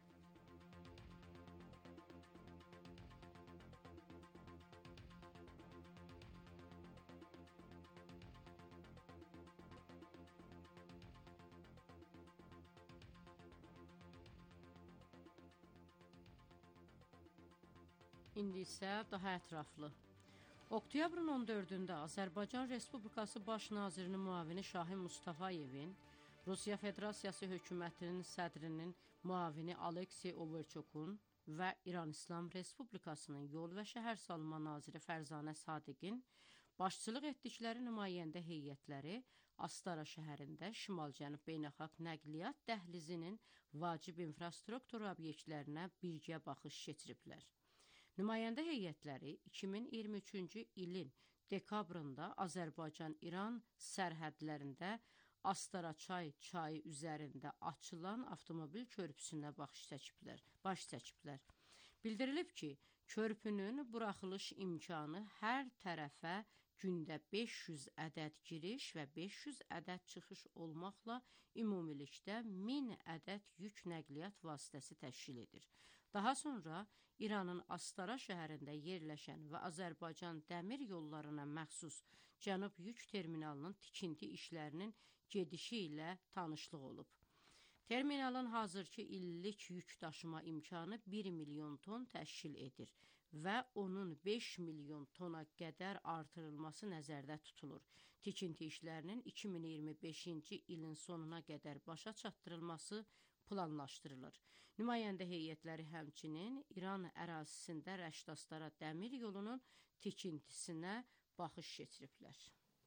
İndi isə daha ətraflı. Oktyabrın 14-də Azərbaycan Respublikası Baş Nazirinin müavini Şahin Mustafayevin, Rusiya Federasiyası hökumətinin sədrinin müavini Aleksey Overçokun və İran İslam Respublikasının Yol və Şəhər Salma naziri Fərzanə Sadiqin başçılıq etdikləri nümayəndə heyətləri Astara şəhərində Şimal-Cənub Beynəlxalq Nəqliyyat Dəhlizinin vacib infrastruktur obyektlərinə birgə baxış keçiriblər. Nümayəndə heyətləri 2023-cü ilin dekabrında Azərbaycan-İran sərhədlərində Astara çayı üzərində açılan avtomobil körpüsünə baş çəkiblər. Bildirilib ki, körpünün buraxılış imkanı hər tərəfə gündə 500 ədəd giriş və 500 ədəd çıxış olmaqla ümumilikdə 1000 ədəd yük nəqliyyat vasitəsi təşkil edir. Daha sonra İranın Astara şəhərində yerləşən və Azərbaycan dəmir yollarına məxsus Cənub yük terminalının tikinti işlərinin gedişi ilə tanışlıq olub. Terminalın hazırki illik yük daşıma imkanı 1 milyon ton təşkil edir və onun 5 milyon tona qədər artırılması nəzərdə tutulur. Tikinti işlərinin 2025-ci ilin sonuna qədər başa çatdırılması planlaşdırılır. Nümayəndə heyətləri həmçinin İran ərazisində Rəşd-Astara dəmir yolunun tikintisinə baxış keçiriblər.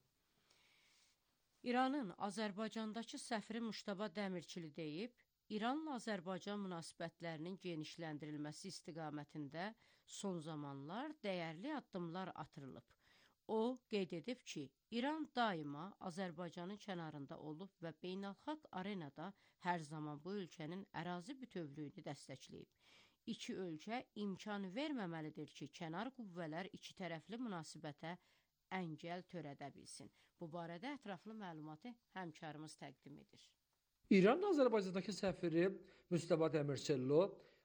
İranın Azərbaycandakı səfiri Muştaba Dəmirçili deyib, İranla Azərbaycan münasibətlərinin genişləndirilməsi istiqamətində son zamanlar dəyərli addımlar atılıb. O, qeyd edib ki, İran daima Azərbaycanın kənarında olub və beynəlxalq arenada hər zaman bu ölkənin ərazi bütövlüyünü dəstəkləyib. İki ölkə imkan verməməlidir ki, kənar qüvvələr iki tərəfli münasibətə əngəl törədə bilsin. Bu barədə ətraflı məlumatı həmkarımız təqdim edir. İranın Azərbaycandakı səfiri Mustaba Dəmirçilli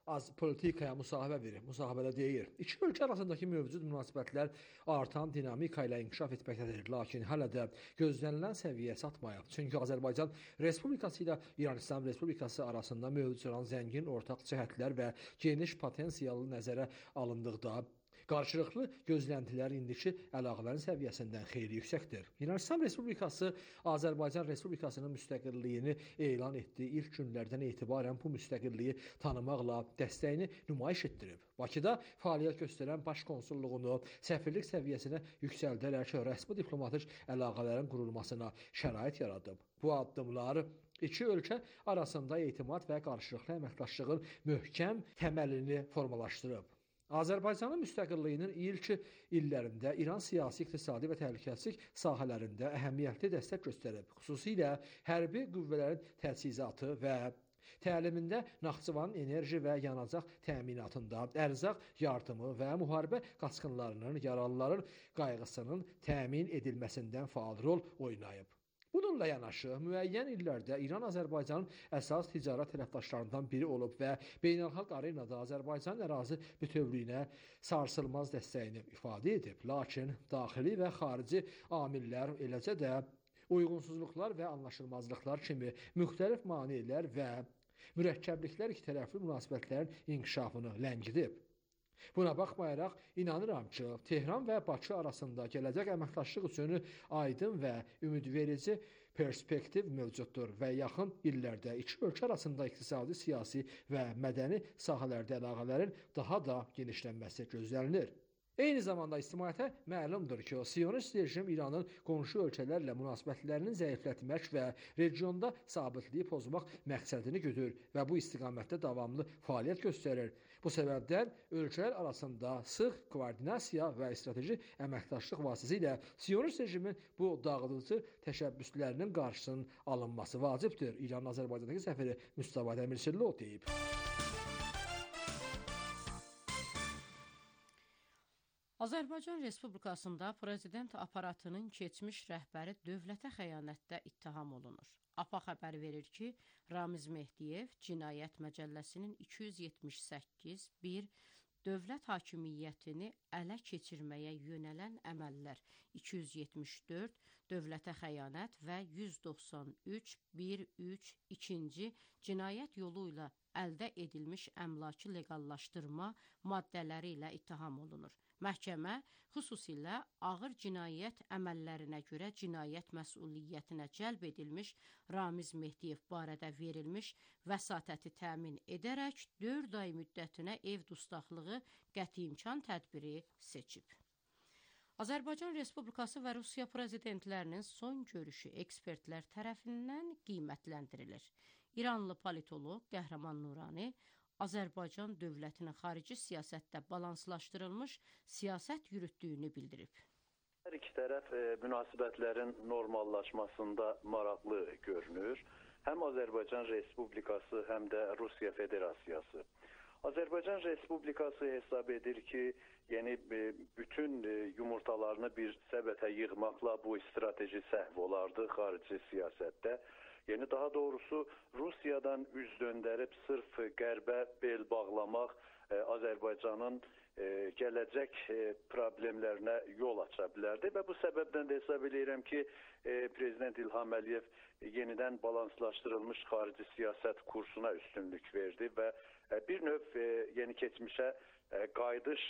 az politikaya müsahibə verir. Müsahibədə deyir. İki ölkə arasındakı mövcud münasibətlər artan dinamika ilə inkişaf etməkdədir. Lakin hələ də gözlənilən səviyyəyə çatmayıb. Çünki Azərbaycan Respublikası ilə İran İslam Respublikası arasında mövcud olan zəngin ortaq cəhətlər və geniş potensialı nəzərə alındıqda qarşılıqlı gözləntilər indiki əlaqələrin səviyyəsindən xeyli yüksəkdir. İran İslam Respublikası Azərbaycan Respublikasının müstəqilliyini elan etdiyi ilk günlərdən etibarən bu müstəqilliyi tanımaqla dəstəyini nümayiş etdirib. Bakıda fəaliyyət göstərən baş konsulluğunu səfirlik səviyyəsinə yüksəldərək rəsmi diplomatik əlaqələrin qurulmasına şərait yaradıb. Bu addımlar iki ölkə arasında etimad və qarşılıqlı əməkdaşlığın möhkəm təməlini formalaşdırıb. Azərbaycanın müstəqilliyinin ilk illərində İran siyasi, iqtisadi və təhlükəsizlik sahələrində əhəmiyyətli dəstək göstərib. Xüsusilə hərbi qüvvələrin təchizatı və təlimində Naxçıvanın enerji və yanacaq təminatında, ərzaq yardımı və müharibə qaçqınlarının, yaralıların qayğısının təmin edilməsindən faal rol oynayıb. Bununla yanaşı, müəyyən illərdə İran Azərbaycanın əsas ticarət tərəfdaşlarından biri olub və beynəlxalq arenada Azərbaycanın ərazi bütövlüyünə sarsılmaz dəstəyini ifadə edib. Lakin daxili və xarici amillər, eləcə də uyğunsuzluqlar və anlaşılmazlıqlar kimi müxtəlif maneələr və mürəkkəbliklər ikitərəfli münasibətlərin inkişafını ləngidib. Buna baxmayaraq, inanıram ki, Tehran və Bakı arasında gələcək əməkdaşlıq üçün aydın və ümidverici perspektiv mövcuddur və yaxın illərdə iki ölkə arasında iqtisadi, siyasi və mədəni sahələrdə əlaqələrin daha da genişlənməsi gözlənilir. Eyni zamanda ictimaiyyətə məlumdur ki, Siyonist rejim İranın qonşu ölkələrlə münasibətlərini zəiflətmək və regionda sabitliyi pozmaq məqsədini güdür və bu istiqamətdə davamlı fəaliyyət göstərir. Bu səbəbdən ölkələr arasında sıx koordinasiya və strateji əməkdaşlıq vasitəsilə Siyonist rejimin bu dağıdıcı təşəbbüslərinin qarşısının alınması vacibdir. İranın Azərbaycandakı səfiri Mustafa Dəmirçilli deyib. Azərbaycan Respublikasında prezident aparatının keçmiş rəhbəri dövlətə xəyanətdə ittiham olunur. APA xəbər verir ki, Ramiz Mehdiyev Cinayət Məcəlləsinin 278.1 dövlət hakimiyyətini ələ keçirməyə yönələn əməllər 274 dövlətə xəyanət və 193.1.3.2 cinayət yolu ilə əldə edilmiş əmlakı leqallaşdırma maddələri ilə ittiham olunur. Məhkəmə xüsusilə ağır cinayət əməllərinə görə cinayət məsuliyyətinə cəlb edilmiş Ramiz Mehdiyev barədə verilmiş vəsatəti təmin edərək 4 ay müddətinə ev dustaqlığı qəti imkan tədbiri seçib. Azərbaycan Respublikası və Rusiya prezidentlərinin son görüşü ekspertlər tərəfindən qiymətləndirilir. İranlı politoloq Qəhrəman Nurani Azərbaycan dövlətinin xarici siyasətdə balanslaşdırılmış siyasət yürütdüyünü bildirib. Hər iki tərəf münasibətlərin normallaşmasında maraqlı görünür. Həm Azərbaycan Respublikası, həm də Rusiya Federasiyası. Azərbaycan Respublikası hesab edir ki, yəni bütün yumurtalarını bir səbətə yığmaqla bu strateji səhv olardı xarici siyasətdə. Yəni daha doğrusu Rusiyadan üz döndərib sırf qərbə bel bağlamaq Azərbaycanın gələcək problemlərinə yol aça bilərdi və bu səbəbdən də hesab edirəm ki, Prezident İlham Əliyev yenidən balanslaşdırılmış xarici siyasət kursuna üstünlük verdi və bir növ yəni keçmişə qayıdış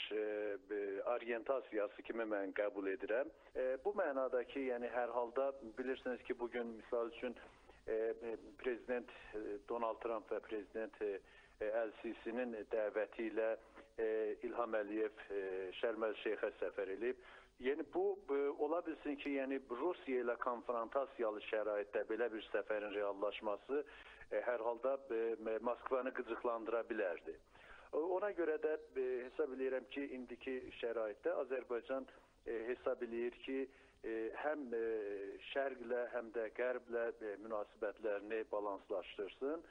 orientasiyası kimi mən qəbul edirəm. Bu mənada ki, yəni hər halda bilirsiniz ki, bugün misal üçün Prezident Donald Trump və Prezident El-Sisi'nin dəvəti ilə İlham Əliyev Şərm El-Şeyxə səfər edib. Yəni bu ola bilsin ki, yəni Rusiya ilə konfrontasiyalı şəraitdə belə bir səfərin reallaşması hər halda Moskvanı qıcıqlandıra bilərdi. Ona görə də hesab edirəm ki, indiki şəraitdə Azərbaycan hesab edir ki, həm şərqlə, həm də qərblə münasibətlərini balanslaşdırsın.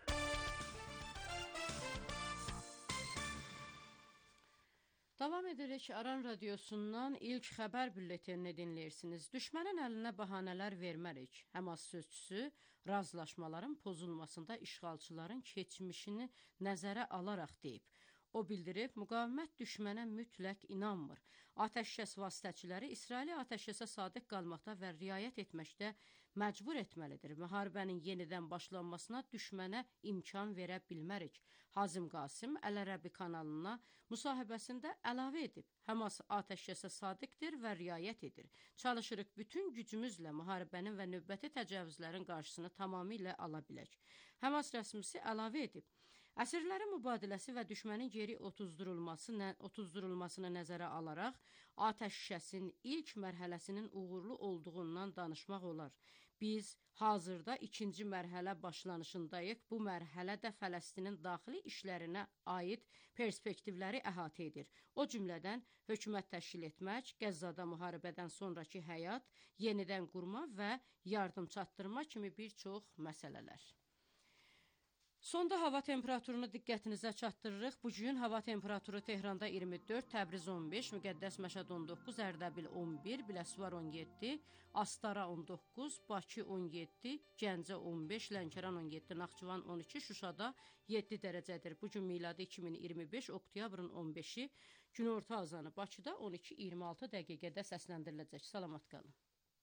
Davam edirik Aran Radiosundan ilk xəbər bülletenini dinləyirsiniz. Düşmənin əlinə bəhanələr vermərik. Həmas sözçüsü razılaşmaların pozulmasında işğalçıların keçmişini nəzərə alaraq deyib. O bildirib, müqavimət düşmənə mütləq inanmır. Atəşkəs vasitəçiləri İsraili atəşkəsə sadiq qalmaqda və riayət etməkdə məcbur etməlidir. Müharibənin yenidən başlanmasına düşmənə imkan verə bilmərik. Hazim Qasim Əl-Ərəbi kanalına müsahibəsində əlavə edib. Həmas atəşkəsə sadiqdir və riayət edir. Çalışırıq bütün gücümüzlə müharibənin və növbəti təcavüzlərin qarşısını tamamilə ala bilək. Həmas rəsmisi əlavə edib. Əsirlərin mübadiləsi və düşmənin geri otuzdurulmasını nəzərə alaraq atəşkəsin ilk mərhələsinin uğurlu olduğundan danışmaq olar. Biz hazırda ikinci mərhələ başlanışındayıq. Bu mərhələ də Fələstinin daxili işlərinə aid perspektivləri əhatə edir. O cümlədən hökumət təşkil etmək, Qəzzada müharibədən sonraki həyat, yenidən qurma və yardım çatdırma kimi bir çox məsələlər. Sonda hava temperaturunu diqqətinizə çatdırırıq. Bugün hava temperaturu Tehranda 24, Təbriz 15, Müqəddəs Məşəd 19, Ərdəbil 11, Biləsuvar 17, Astara 19, Bakı 17, Gəncə 15, Lənkəran 17, Naxçıvan 12, Şuşada 7 dərəcədir. Bugün miladi 2025, oktyabrın 15-i, günorta azanı Bakıda 12:26 dəqiqədə səsləndiriləcək. Salamat qalın.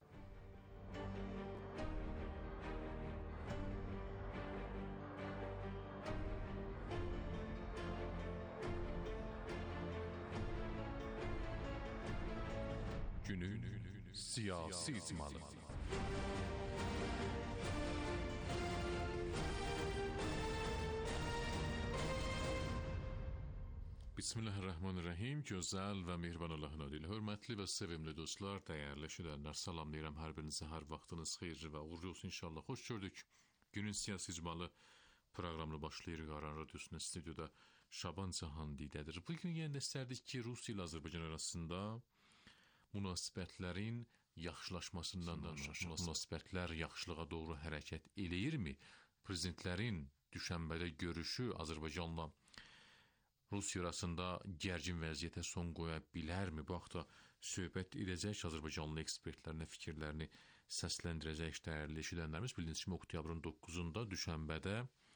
Günün siyasi icmalı. Bismillahirrahmanirrahim. Gözəl və mehriban Allahın adı ilə hörmətli və sevimli dostlar, dəyərli eşidənlər, salamlayıram hər birinizi. Hər vaxtınız xeyirli və uğurlu olsun inşallah. Xoş gördük. Günün siyasi icmalı proqramını başlayırıq. Aran Radiosunun stüdyoda Şaban Cahandidədir. Bugün yenə istərdik ki, Rusiya ilə Azərbaycan arasında münasibətlərin yaxşılaşmasından danışaq. Münasibətlər yaxşılığa doğru hərəkət eləyirmi? Prezidentlərin düşənbədə görüşü Azərbaycanla Rusiya arasında gərgin vəziyyətə son qoya bilərmi? Bu haqda söhbət edəcək, Azərbaycanlı ekspertlərinə fikirlərini səsləndirəcək dəyərli eşidənlərimiz. Bildiyiniz kimi oktyabrın 9-da düşənbədə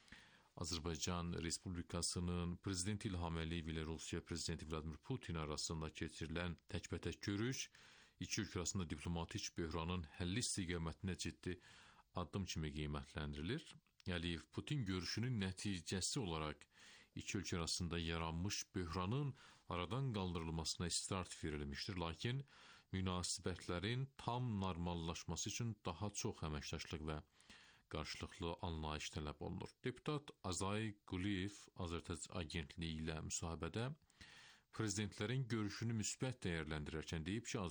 Azərbaycan Respublikasının Prezident İlham Əliyev ilə Rusiya Prezidenti Vladimir Putin arasında keçirilən təkbətək görüş iki ölkə arasında diplomatik böhranın həlli istiqamətinə ciddi addım kimi qiymətləndirilir. Əliyev-Putin görüşünün nəticəsi olaraq iki ölkə arasında yaranmış böhranın aradan qaldırılmasına start verilmişdir. Lakin münasibətlərin tam normallaşması üçün daha çox əməkdaşlıq və qarşılıqlı anlayış tələb olunur. Deputat Azay Quliyev Azərtəc agentliyi ilə müsahibədə prezidentlərin görüşünü müsbət dəyərləndirərkən deyib ki,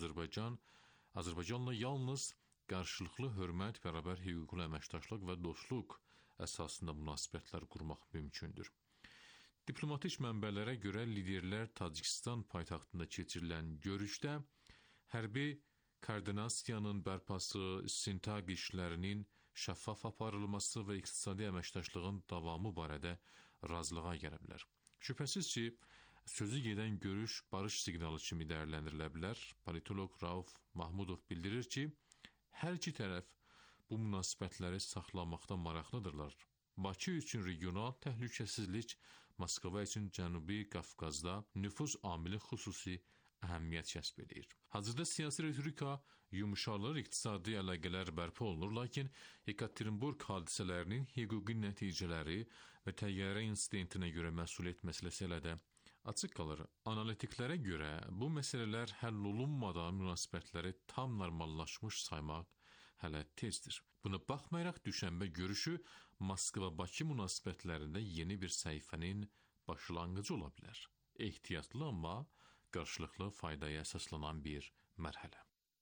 Azərbaycanla yalnız qarşılıqlı hörmət, bərabər hüquqlu əməkdaşlıq və dostluq əsasında münasibətlər qurmaq mümkündür. Diplomatik mənbələrə görə liderlər Tacikistan paytaxtında keçirilən görüşdə hərbi koordinasiyanın bərpası, istintaq işlərinin şəffaf aparılması və iqtisadi əməkdaşlığın davamı barədə razılığa gələ bilər. Şübhəsiz ki, sözü gedən görüş barış siqnalı kimi dəyərləndirilə bilər. Politolog Rauf Mahmudov bildirir ki, hər iki tərəf bu münasibətləri saxlamaqda maraqlıdırlar. Bakı üçün regional təhlükəsizlik, Moskva üçün Cənubi Qafqazda nüfuz amili xüsusi əhəmiyyət kəsb edir. Hazırda siyasi retorika yumuşalır, iqtisadi əlaqələr bərpa olunur, lakin Yekaterinburg hadisələrinin hüquqi nəticələri və təyyarə insidentinə görə məsuliyyət məsələsi hələ də açıq qalır. Analitiklərə görə bu məsələlər həll olunmadan münasibətləri tam normallaşmış saymaq hələ tezdir. Buna baxmayaraq düşənbə görüşü Moskva-Bakı münasibətlərində yeni bir səhifənin başlanğıcı ola bilər. Ehtiyatlı amma qarşılıqlı faydaya əsaslanan bir mərhələ.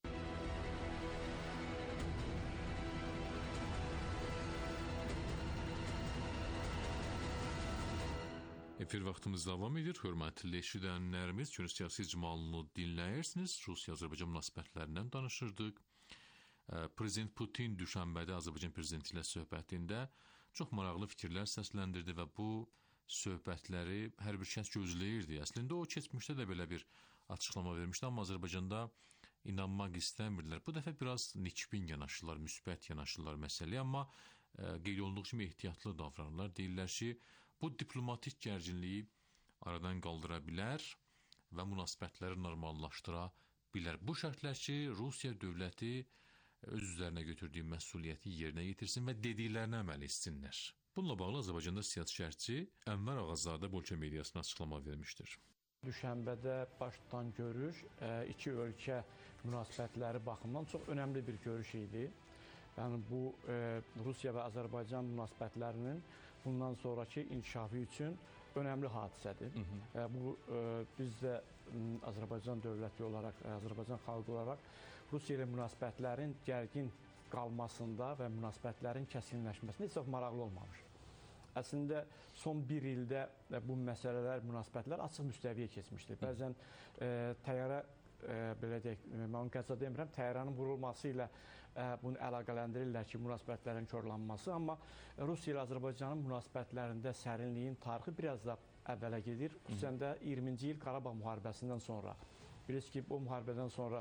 Efir vaxtımız davam edir. Hörmətli eşidənlərimiz, gün siyasi icmalını dinləyirsiniz. Rusiya-Azərbaycan münasibətlərindən danışırdıq. Prezident Putin düşənbədə Azərbaycan prezidenti ilə söhbətində çox maraqlı fikirlər səsləndirdi və bu söhbətləri hər bir kəs gözləyirdi. Əslində o keçmişdə də belə bir açıqlama vermişdi, amma Azərbaycanda inanmaq istəmirdilər. Bu dəfə biraz nikbin yanaşırlar, müsbət yanaşırlar məsələyə, amma qeyd olunduğu kimi ehtiyatlı davranırlar. Deyirlər ki, bu diplomatik gərginliyi aradan qaldıra bilər və münasibətləri normallaşdıra bilər. Bu şərtlər ki, Rusiya dövləti öz üzərinə götürdüyü məsuliyyəti yerinə yetirsin və dediklərinə əməl etsinlər. Bununla bağlı Azərbaycanda siyasi şərhçi Ənvər Ağazadə Bolşa mediasına açıqlama vermişdir. Düşənbədə baş tutan görüş iki ölkə münasibətləri baxımından çox önəmli bir görüş idi. Yəni bu Rusiya və Azərbaycan münasibətlərinin bundan sonraki inkişafı üçün önəmli hadisədir. Bu biz də Azərbaycan dövləti olaraq, Azərbaycan xalqı olaraq Rusiya ilə münasibətlərin gərgin qalmasında və münasibətlərin kəskinləşməsində heç çox maraqlı olmamışıq. Əslində son bir ildə bu məsələlər, münasibətlər açıq müstəviyə keçmişdir. Bəzən təyyarə, belə deyək, mən qəza demirəm, təyyarənin vurulması ilə bunu əlaqələndirirlər ki, münasibətlərin korlanması, amma Rusiya ilə Azərbaycanın münasibətlərində sərinliyin tarixi biraz da əvvələ gedir. Xüsusən də 20-ci il Qarabağ müharibəsindən sonra. Bilirsiniz ki, bu müharibədən sonra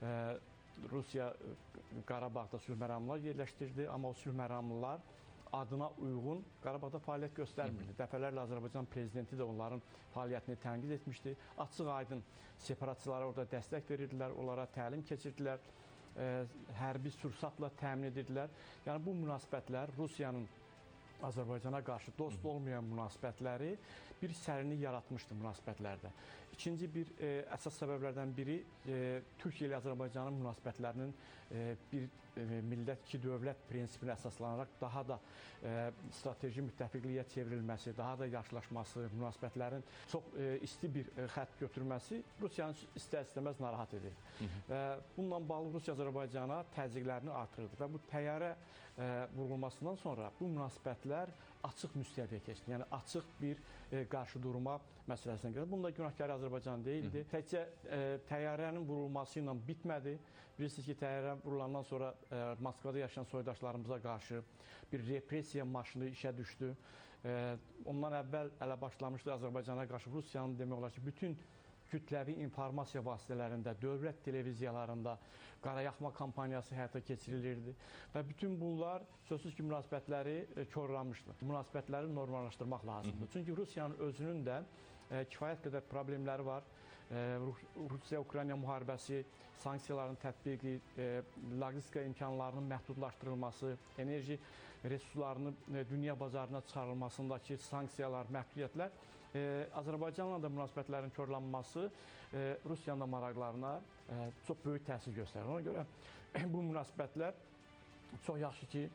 Rusiya Qarabağda sülh məramlılar yerləşdirdi, amma o sülh məramlılar adına uyğun Qarabağda fəaliyyət göstərmirdi. Dəfələrlə Azərbaycan prezidenti də onların fəaliyyətini tənqid etmişdi. Açıq-aydın separatçılara orada dəstək verirdilər, onlara təlim keçirdilər, hərbi sursatla təmin edirdilər. Yəni bu münasibətlər Rusiyanın Azərbaycana qarşı dost olmayan münasibətləri bir sərinlik yaratmışdı münasibətlərdə. İkinci bir əsas səbəblərdən biri Türkiyə ilə Azərbaycanın münasibətlərinin bir millət iki dövlət prinsipinə əsaslanaraq daha da strateji müttəfiqliyə çevrilməsi, daha da yaxşılaşması, münasibətlərin çox isti bir xətt götürməsi Rusiyanı istər-istəməz narahat edir. Bununla bağlı Rusiya Azərbaycana təzyiqlərini artırdı və bu təyyarə vurulmasından sonra bu münasibətlər açıq müstəviyə keçdi. Yəni açıq bir qarşıdurma məsələsinə görə. Bunda günahkarı Azərbaycan deyildi. Təkcə təyyarənin vurulması ilə bitmədi. Bilirsiniz ki, təyyarə vurulandan sonra Moskvada yaşayan soydaşlarımıza qarşı bir repressiya maşını işə düşdü. Ondan əvvəl ələ başlamışdı Azərbaycana qarşı Rusiyanın demək olar ki, bütün kütləvi informasiya vasitələrində, dövlət televiziyalarında qarayaxma kampaniyası həyata keçirilirdi və bütün bunlar sözsüz ki, münasibətləri korlamışdı. Münasibətləri normallaşdırmaq lazımdır. Çünki Rusiyanın özünün də kifayət qədər problemləri var. Rusiya-Ukrayna müharibəsi, sanksiyaların tətbiqi, logistika imkanlarının məhdudlaşdırılması, enerji resurslarının dünya bazarına çıxarılmasındakı sanksiyalar, məhdudiyyətlər Azərbaycanla da münasibətlərin korlanması Rusiyanın da maraqlarına çox böyük təsir göstərir. Ona görə bu münasibətlər çox yaxşı ki,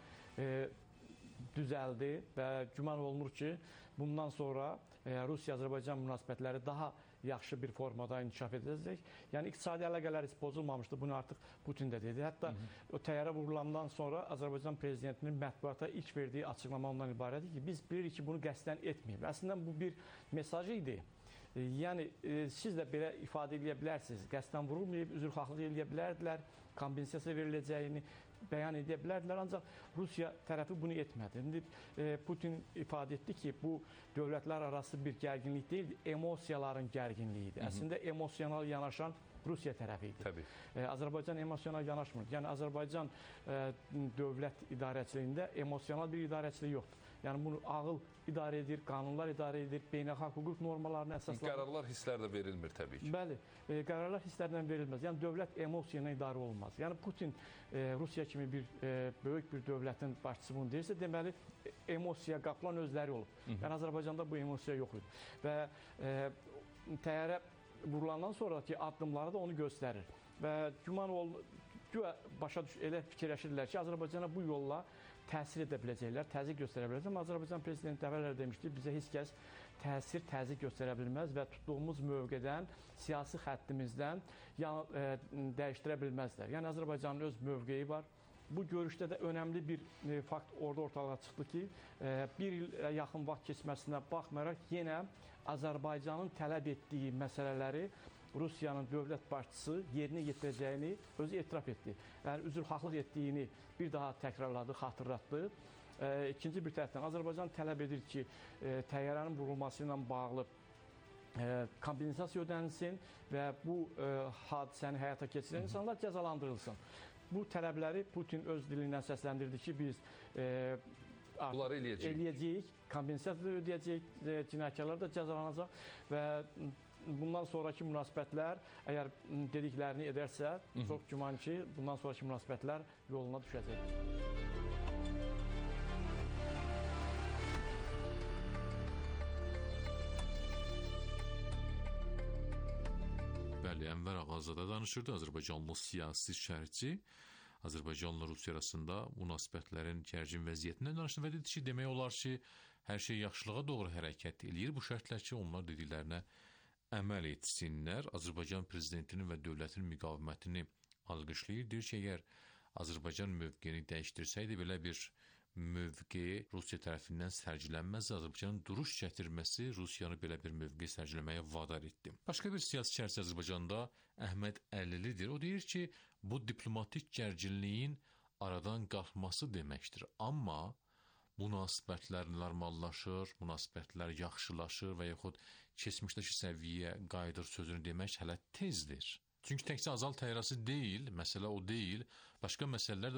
düzəldi və güman olunur ki, bundan sonra Rusiya-Azərbaycan münasibətləri daha yaxşı bir formada inkişaf edəcək. Yəni, iqtisadi əlaqələr heç pozulmamışdı. Bunu artıq Putin də dedi. Hətta o təyyarə vurulandan sonra Azərbaycan prezidentinin mətbuata ilk verdiyi açıqlama ondan ibarətdir ki, biz bilirik ki, bunu qəsdən etməyib. Əslində, bu bir mesaj idi. Yəni, siz də belə ifadə edə bilərsiniz. Qəsdən vurulmayıb, üzrxahlıq edə bilərdilər, kompensasiya veriləcəyini bəyan edə bilərdilər, ancaq Rusiya tərəfi bunu etmədi. İndi Putin ifadə etdi ki, bu dövlətlər arası bir gərginlik deyildi, emosiyaların gərginliyidir. Əslində, emosional yanaşan Rusiya tərəfi idi. Azərbaycan emosional yanaşmır. Yəni, Azərbaycan dövlət idarəçiliyində emosional bir idarəçilik yoxdur. Yəni, bunu ağıl idarə edir, qanunlar idarə edir, beynəlxalq hüquq normalarına əsaslanır. Qərarlar hisslərlə verilmir təbii ki. Bəli, qərarlar hisslərlə verilməz. Yəni, dövlət emosiya ilə idarə olmaz. Yəni, Putin Rusiya kimi bir böyük bir dövlətin başçısı bunu deyirsə, deməli, emosiya qapılan özləri olub. Yəni, Azərbaycanda bu emosiya yox idi. Və təyyarə vurulandan sonraki addımları da onu göstərir. Və güman başa elə fikirləşirlər ki, Azərbaycana bu yolla təsir edə biləcəklər, təzyiq göstərə biləcəklər. Amma Azərbaycan prezidenti əvvəllər demişdi, bizə heç kəs təzyiq göstərə bilməz və tutduğumuz mövqedən, siyasi xəttimizdən dəyişdirə bilməzlər. Yəni, Azərbaycanın öz mövqeyi var. Bu görüşdə də önəmli bir fakt orada ortalığa çıxdı ki, bir il yaxın vaxt keçməsinə baxmayaraq yenə Azərbaycanın tələb etdiyi məsələləri Rusiyanın dövlət başçısı yerinə yetirəcəyini özü etiraf etdi. Yəni, üzrxahlıq etdiyini bir daha təkrarladı, xatırlatdı ikinci bir tərəfdən Azərbaycan tələb edir ki, təyyarənin vurulması ilə bağlı kompensasiya ödənilsin və bu hadisəni həyata keçirən insanlar cəzalandırılsın. Bu tələbləri Putin öz dilindən səsləndirdi ki, biz bunları eləyəcəyik, kompensasiya ödəyəcəyik, cinayətkarlar da cəzalanacaq və bundan sonraki münasibətlər əgər dediklərini edərsə, çox güman ki, bundan sonraki münasibətlər yoluna düşəcək. Bəli, Ənvər Ağazadə danışırdı, Azərbaycanlı siyasi şərhçi. Azərbaycanla Rusiya arasında münasibətlərin gərgin vəziyyətindən danışdı və dedi ki, demək olar ki, hər şey yaxşılığa doğru hərəkət eləyir. Bu şərtlər ki, onlar dediklərinə əməl etsinlər. Azərbaycan prezidentinin və dövlətin müqavimətini alqışlayır. Deyir ki, əgər Azərbaycan mövqeyini dəyişdirsəydi, belə bir mövqeyi Rusiya tərəfindən sərgilənməz, Azərbaycanın duruş gətirməsi Rusiyanı belə bir mövqe sərgiləməyə vadar etdi. Başqa bir siyasi şərhçi Azərbaycanda Əhməd Əlilidir. O deyir ki, bu diplomatik gərginliyin aradan qalxması deməkdir. Amma münasibətlər normallaşır, münasibətlər yaxşılaşır və yaxud keçmişdəki səviyyəyə qayıdır sözünü demək hələ tezdir. Çünki təkcə Azal təyyarəsi deyil, məsələ o deyil, başqa məsələlər də